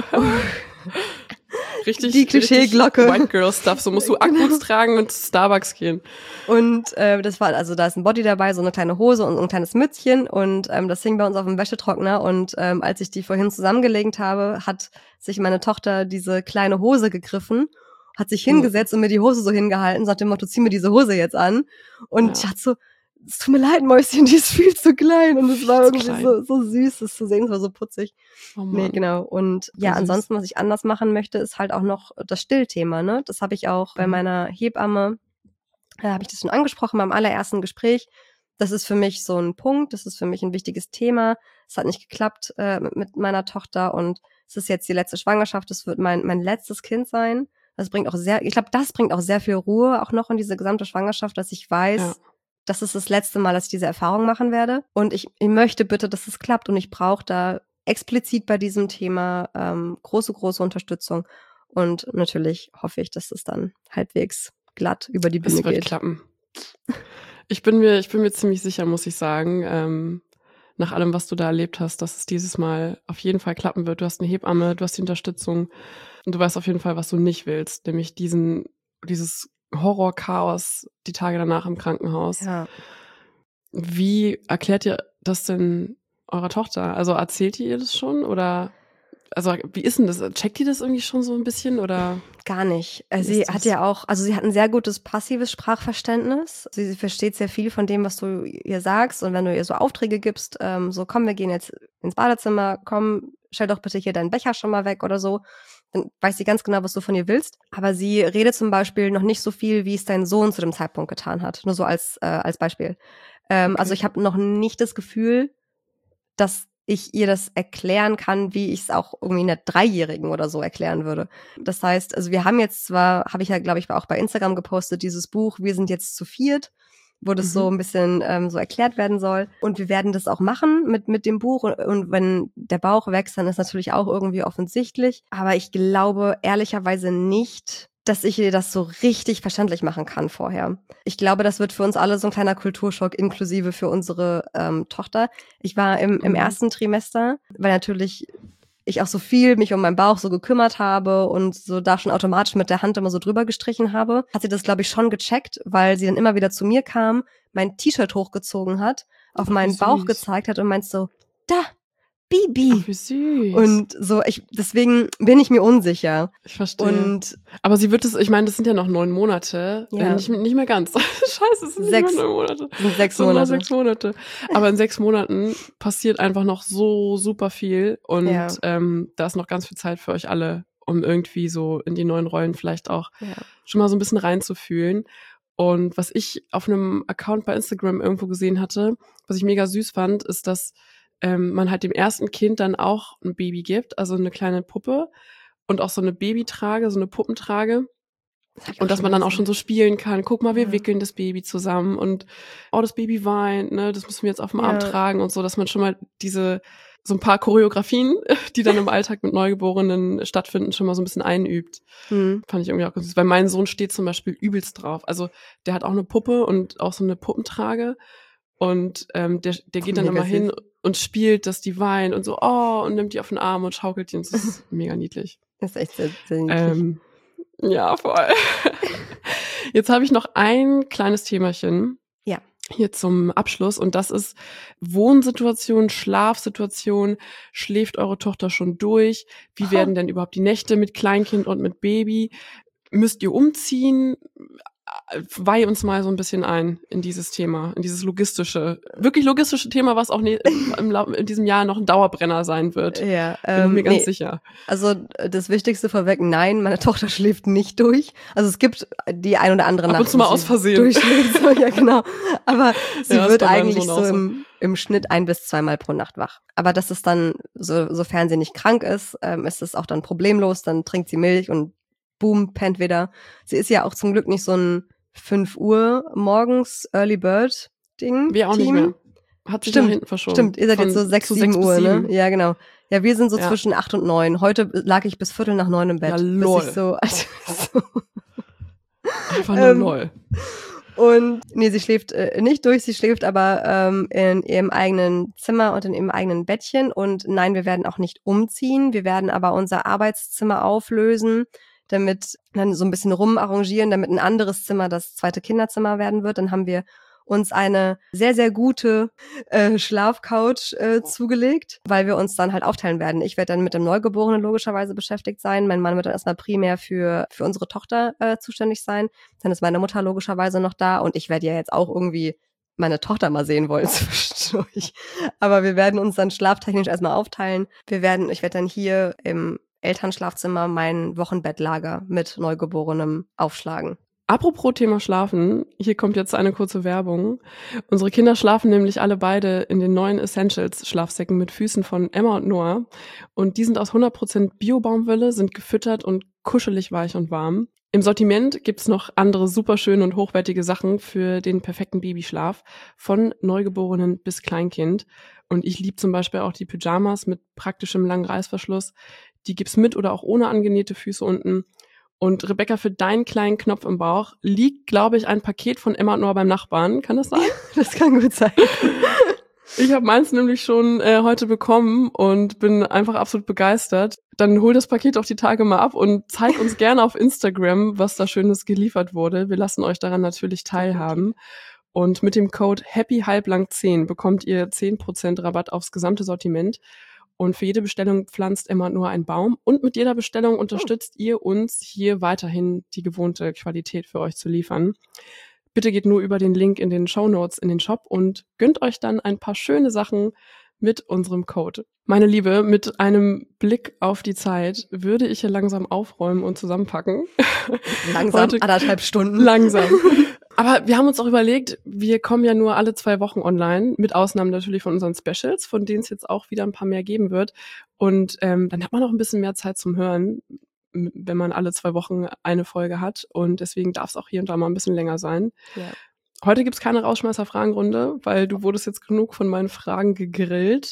Richtig, Die Klischee-Glocke. richtig White Girl Stuff. So musst du Akkus tragen und zu Starbucks gehen. Und äh, das war, also da ist ein Body dabei, so eine kleine Hose und ein kleines Mützchen und ähm, das hing bei uns auf dem Wäschetrockner und ähm, als ich die vorhin zusammengelegt habe, hat sich meine Tochter diese kleine Hose gegriffen, hat sich hingesetzt und mir die Hose so hingehalten, sagt dem Motto, zieh mir diese Hose jetzt an und Ja. ich hatte so, es tut mir leid, Mäuschen, die ist viel zu klein und es war Viel zu irgendwie klein. so, so süß, das zu sehen, es war so putzig. Oh Mann. Nee, genau. Und ja, süß. ansonsten, was ich anders machen möchte, ist halt auch noch das Stillthema, ne? Das habe ich auch bei Mhm. meiner Hebamme, da habe ich das schon angesprochen beim allerersten Gespräch. Das ist für mich so ein Punkt, das ist für mich ein wichtiges Thema. Es hat nicht geklappt äh, mit, mit meiner Tochter und es ist jetzt die letzte Schwangerschaft, es wird mein mein letztes Kind sein. Das bringt auch sehr, ich glaube, das bringt auch sehr viel Ruhe auch noch in diese gesamte Schwangerschaft, dass ich weiß, Ja. das ist das letzte Mal, dass ich diese Erfahrung machen werde. Und ich, ich möchte bitte, dass es klappt und ich brauche da explizit bei diesem Thema ähm, große, große Unterstützung. Und natürlich hoffe ich, dass es dann halbwegs glatt über die Bühne Es wird geht. klappen. Ich bin mir, ich bin mir ziemlich sicher, muss ich sagen, ähm, nach allem, was du da erlebt hast, dass es dieses Mal auf jeden Fall klappen wird. Du hast eine Hebamme, du hast die Unterstützung und du weißt auf jeden Fall, was du nicht willst, nämlich diesen, dieses Horror-Chaos die Tage danach im Krankenhaus. Ja. Wie erklärt ihr das denn eurer Tochter? Also erzählt ihr ihr das schon oder also wie ist denn das? Checkt ihr das irgendwie schon so ein bisschen oder? Gar nicht. Äh, Wie Sie ist das? hat ja auch, also sie hat ein sehr gutes passives Sprachverständnis. Sie, sie versteht sehr viel von dem, was du ihr sagst. Und wenn du ihr so Aufträge gibst, ähm, so komm, wir gehen jetzt ins Badezimmer, komm, stell doch bitte hier deinen Becher schon mal weg oder so, dann weiß sie ganz genau, was du von ihr willst. Aber sie redet zum Beispiel noch nicht so viel, wie es dein Sohn zu dem Zeitpunkt getan hat. Nur so als, äh, als Beispiel. Ähm, Okay. Also ich habe noch nicht das Gefühl, dass ich ihr das erklären kann, wie ich es auch irgendwie einer Dreijährigen oder so erklären würde. Das heißt, also wir haben jetzt zwar, habe ich ja, glaube ich, auch bei Instagram gepostet, dieses Buch, wir sind jetzt zu viert, wo das Mhm. so ein bisschen ähm, so erklärt werden soll. Und wir werden das auch machen mit mit dem Buch. Und, und wenn der Bauch wächst, dann ist natürlich auch irgendwie offensichtlich. Aber ich glaube ehrlicherweise nicht, dass ich ihr das so richtig verständlich machen kann vorher. Ich glaube, das wird für uns alle so ein kleiner Kulturschock, inklusive für unsere ähm, Tochter. Ich war im, im Mhm. ersten Trimester, weil natürlich ich auch so viel mich um meinen Bauch so gekümmert habe und so da schon automatisch mit der Hand immer so drüber gestrichen habe, hat sie das, glaube ich, schon gecheckt, weil sie dann immer wieder zu mir kam, mein T-Shirt hochgezogen hat, auf Ach, wie meinen Bauch süß. gezeigt hat und meint so, da, Bibi. Ach, wie süß. Und so, ich, deswegen bin ich mir unsicher. Ich verstehe. Und Aber sie wird es, ich meine, das sind ja noch neun Monate. Ja. Äh, nicht, nicht mehr ganz. Scheiße, es sind Sechs. nicht mehr neun Monate. sind sechs Es sind nur Monate. sechs Monate. Aber in sechs Monaten passiert einfach noch so super viel. Und Ja. ähm, da ist noch ganz viel Zeit für euch alle, um irgendwie so in die neuen Rollen vielleicht auch Ja. schon mal so ein bisschen reinzufühlen. Und was ich auf einem Account bei Instagram irgendwo gesehen hatte, was ich mega süß fand, ist, dass ähm, man halt dem ersten Kind dann auch ein Baby gibt, also eine kleine Puppe und auch so eine Babytrage, so eine Puppentrage. Das hab ich Und dass schon man mal dann auch schon gesehen. so spielen kann. Guck mal, wir Ja. wickeln das Baby zusammen und oh, das Baby weint, ne, das müssen wir jetzt auf dem Ja. Arm tragen und so, dass man schon mal diese, so ein paar Choreografien, die dann im Alltag mit Neugeborenen stattfinden, schon mal so ein bisschen einübt. Hm. Fand ich irgendwie auch ganz süß, weil mein Sohn steht zum Beispiel übelst drauf. Also der hat auch eine Puppe und auch so eine Puppentrage und ähm, der, der geht dann Mega immer süß. hin und spielt, dass die weint und so, oh, und nimmt die auf den Arm und schaukelt die und das ist mega niedlich. Das ist echt sehr, sehr niedlich. Ähm, ja, voll. Jetzt habe ich noch ein kleines Themachen. Ja. Hier zum Abschluss und das ist Wohnsituation, Schlafsituation. Schläft eure Tochter schon durch? Wie Oh. werden denn überhaupt die Nächte mit Kleinkind und mit Baby? Müsst ihr umziehen? Weih uns mal so ein bisschen ein in dieses Thema, in dieses logistische, wirklich logistische Thema, was auch ne, im, Lau- in diesem Jahr noch ein Dauerbrenner sein wird. Ja, Bin ich ähm, mir ganz nee, sicher. also äh, das Wichtigste vorweg, nein, meine Tochter schläft nicht durch. Also es gibt die ein oder andere Ab Nacht, und zu mal wo aus sie Versehen. durchschläft. So, ja, genau. Aber sie Ja, ist wird bei meinem eigentlich Sohn so auch so. im, im Schnitt ein bis zweimal pro Nacht wach. Aber das ist dann, so, sofern sie nicht krank ist, ähm, ist es auch dann problemlos. Dann trinkt sie Milch und boom, pennt wieder. Sie ist ja auch zum Glück nicht so ein fünf Uhr morgens Early Bird Ding. Wir auch nicht Team. mehr. Hat sich Stimmt, nach hinten verschoben. Stimmt, ihr seid Von jetzt so sechs, zu sieben bis Uhr, ne? sieben. Ja, genau. Ja, wir sind so Ja. zwischen acht und neun. Heute lag ich bis Viertel nach neun im Bett. Ja, lol. Bis ich so, also, so. Einfach nur Ähm, lol. Und nee, sie schläft äh, nicht durch, sie schläft aber ähm, in ihrem eigenen Zimmer und in ihrem eigenen Bettchen. Und nein, wir werden auch nicht umziehen. Wir werden aber unser Arbeitszimmer auflösen, damit dann so ein bisschen rumarrangieren, damit ein anderes Zimmer das zweite Kinderzimmer werden wird. Dann haben wir uns eine sehr, sehr gute äh, Schlafcouch äh, zugelegt, weil wir uns dann halt aufteilen werden. Ich werde dann mit dem Neugeborenen logischerweise beschäftigt sein. Mein Mann wird dann erstmal primär für für unsere Tochter äh, zuständig sein. Dann ist meine Mutter logischerweise noch da und ich werde ja jetzt auch irgendwie meine Tochter mal sehen wollen zwischendurch. Aber wir werden uns dann schlaftechnisch erstmal aufteilen. Wir werden, ich werde dann hier im Elternschlafzimmer mein Wochenbettlager mit Neugeborenem aufschlagen. Apropos Thema Schlafen, hier kommt jetzt eine kurze Werbung. Unsere Kinder schlafen nämlich alle beide in den neuen Essentials-Schlafsäcken mit Füßen von Emma und Noah. Und die sind aus hundert Prozent Bio-Baumwolle, sind gefüttert und kuschelig weich und warm. Im Sortiment gibt's noch andere super schöne und hochwertige Sachen für den perfekten Babyschlaf, von Neugeborenen bis Kleinkind. Und ich liebe zum Beispiel auch die Pyjamas mit praktischem langen Reißverschluss. Die gibt's mit oder auch ohne angenähte Füße unten. Und Rebecca, für deinen kleinen Knopf im Bauch liegt, glaube ich, ein Paket von Emma und Noah beim Nachbarn. Kann das sein? Das kann gut sein. Ich habe meins nämlich schon äh, heute bekommen und bin einfach absolut begeistert. Dann hol das Paket auch die Tage mal ab und zeig uns gerne auf Instagram, was da Schönes geliefert wurde. Wir lassen euch daran natürlich teilhaben. Und mit dem Code happy halblang zehn bekommt ihr zehn Prozent Rabatt aufs gesamte Sortiment. Und für jede Bestellung pflanzt Emma und Noah einen Baum. Und mit jeder Bestellung unterstützt ihr uns, hier weiterhin die gewohnte Qualität für euch zu liefern. Bitte geht nur über den Link in den Shownotes in den Shop und gönnt euch dann ein paar schöne Sachen mit unserem Code. Meine Liebe, mit einem Blick auf die Zeit würde ich hier langsam aufräumen und zusammenpacken. Langsam, Heute, anderthalb Stunden. Langsam. Aber wir haben uns auch überlegt, wir kommen ja nur alle zwei Wochen online, mit Ausnahmen natürlich von unseren Specials, von denen es jetzt auch wieder ein paar mehr geben wird. Und ähm, dann hat man auch ein bisschen mehr Zeit zum Hören, wenn man alle zwei Wochen eine Folge hat. Und deswegen darf es auch hier und da mal ein bisschen länger sein. Ja. Heute gibt's keine Rausschmeißer-Fragenrunde, weil du wurdest jetzt genug von meinen Fragen gegrillt.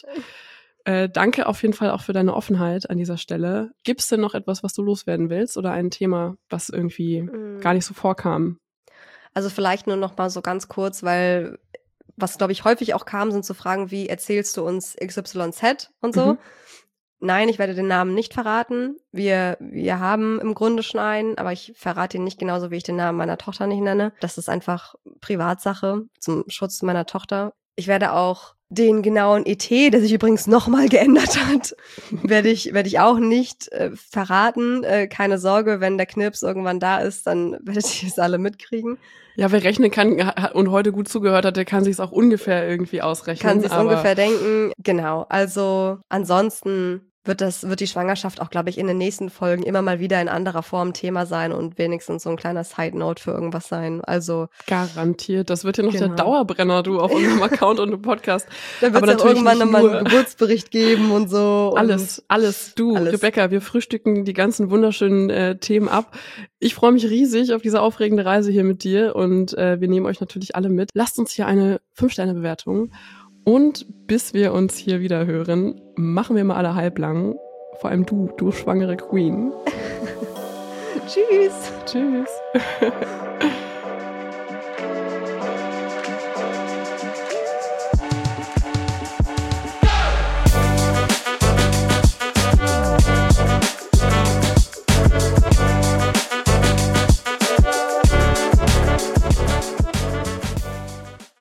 Äh, danke auf jeden Fall auch für deine Offenheit an dieser Stelle. Gibt's denn noch etwas, was du loswerden willst oder ein Thema, was irgendwie mm. gar nicht so vorkam? Also vielleicht nur noch mal so ganz kurz, weil was, glaube ich, häufig auch kam, sind so Fragen wie, erzählst du uns X Y Z und so? Mhm. Nein, ich werde den Namen nicht verraten. Wir wir haben im Grunde schon einen, aber ich verrate ihn nicht genauso, wie ich den Namen meiner Tochter nicht nenne. Das ist einfach Privatsache zum Schutz meiner Tochter. Ich werde auch den genauen E T, der sich übrigens nochmal geändert hat, werde ich werde ich auch nicht äh, verraten. Äh, keine Sorge, wenn der Knirps irgendwann da ist, dann werdet ihr es alle mitkriegen. Ja, wer rechnen kann und heute gut zugehört hat, der kann sich es auch ungefähr irgendwie ausrechnen. Kann sich es ungefähr denken. Genau. Also ansonsten wird das, wird die Schwangerschaft auch, glaube ich, in den nächsten Folgen immer mal wieder in anderer Form Thema sein und wenigstens so ein kleiner Side-Note für irgendwas sein. Also garantiert. Das wird ja noch genau. der Dauerbrenner, du, auf unserem Account und im Podcast. Da wird es auch irgendwann nochmal einen Geburtsbericht geben und so. Alles, und alles. Du, alles. Rebecca, wir frühstücken die ganzen wunderschönen äh, Themen ab. Ich freue mich riesig auf diese aufregende Reise hier mit dir und äh, wir nehmen euch natürlich alle mit. Lasst uns hier eine fünf Sterne Bewertung. Und bis wir uns hier wieder hören, machen wir mal alle halblang. Vor allem du, du schwangere Queen. Tschüss. Tschüss.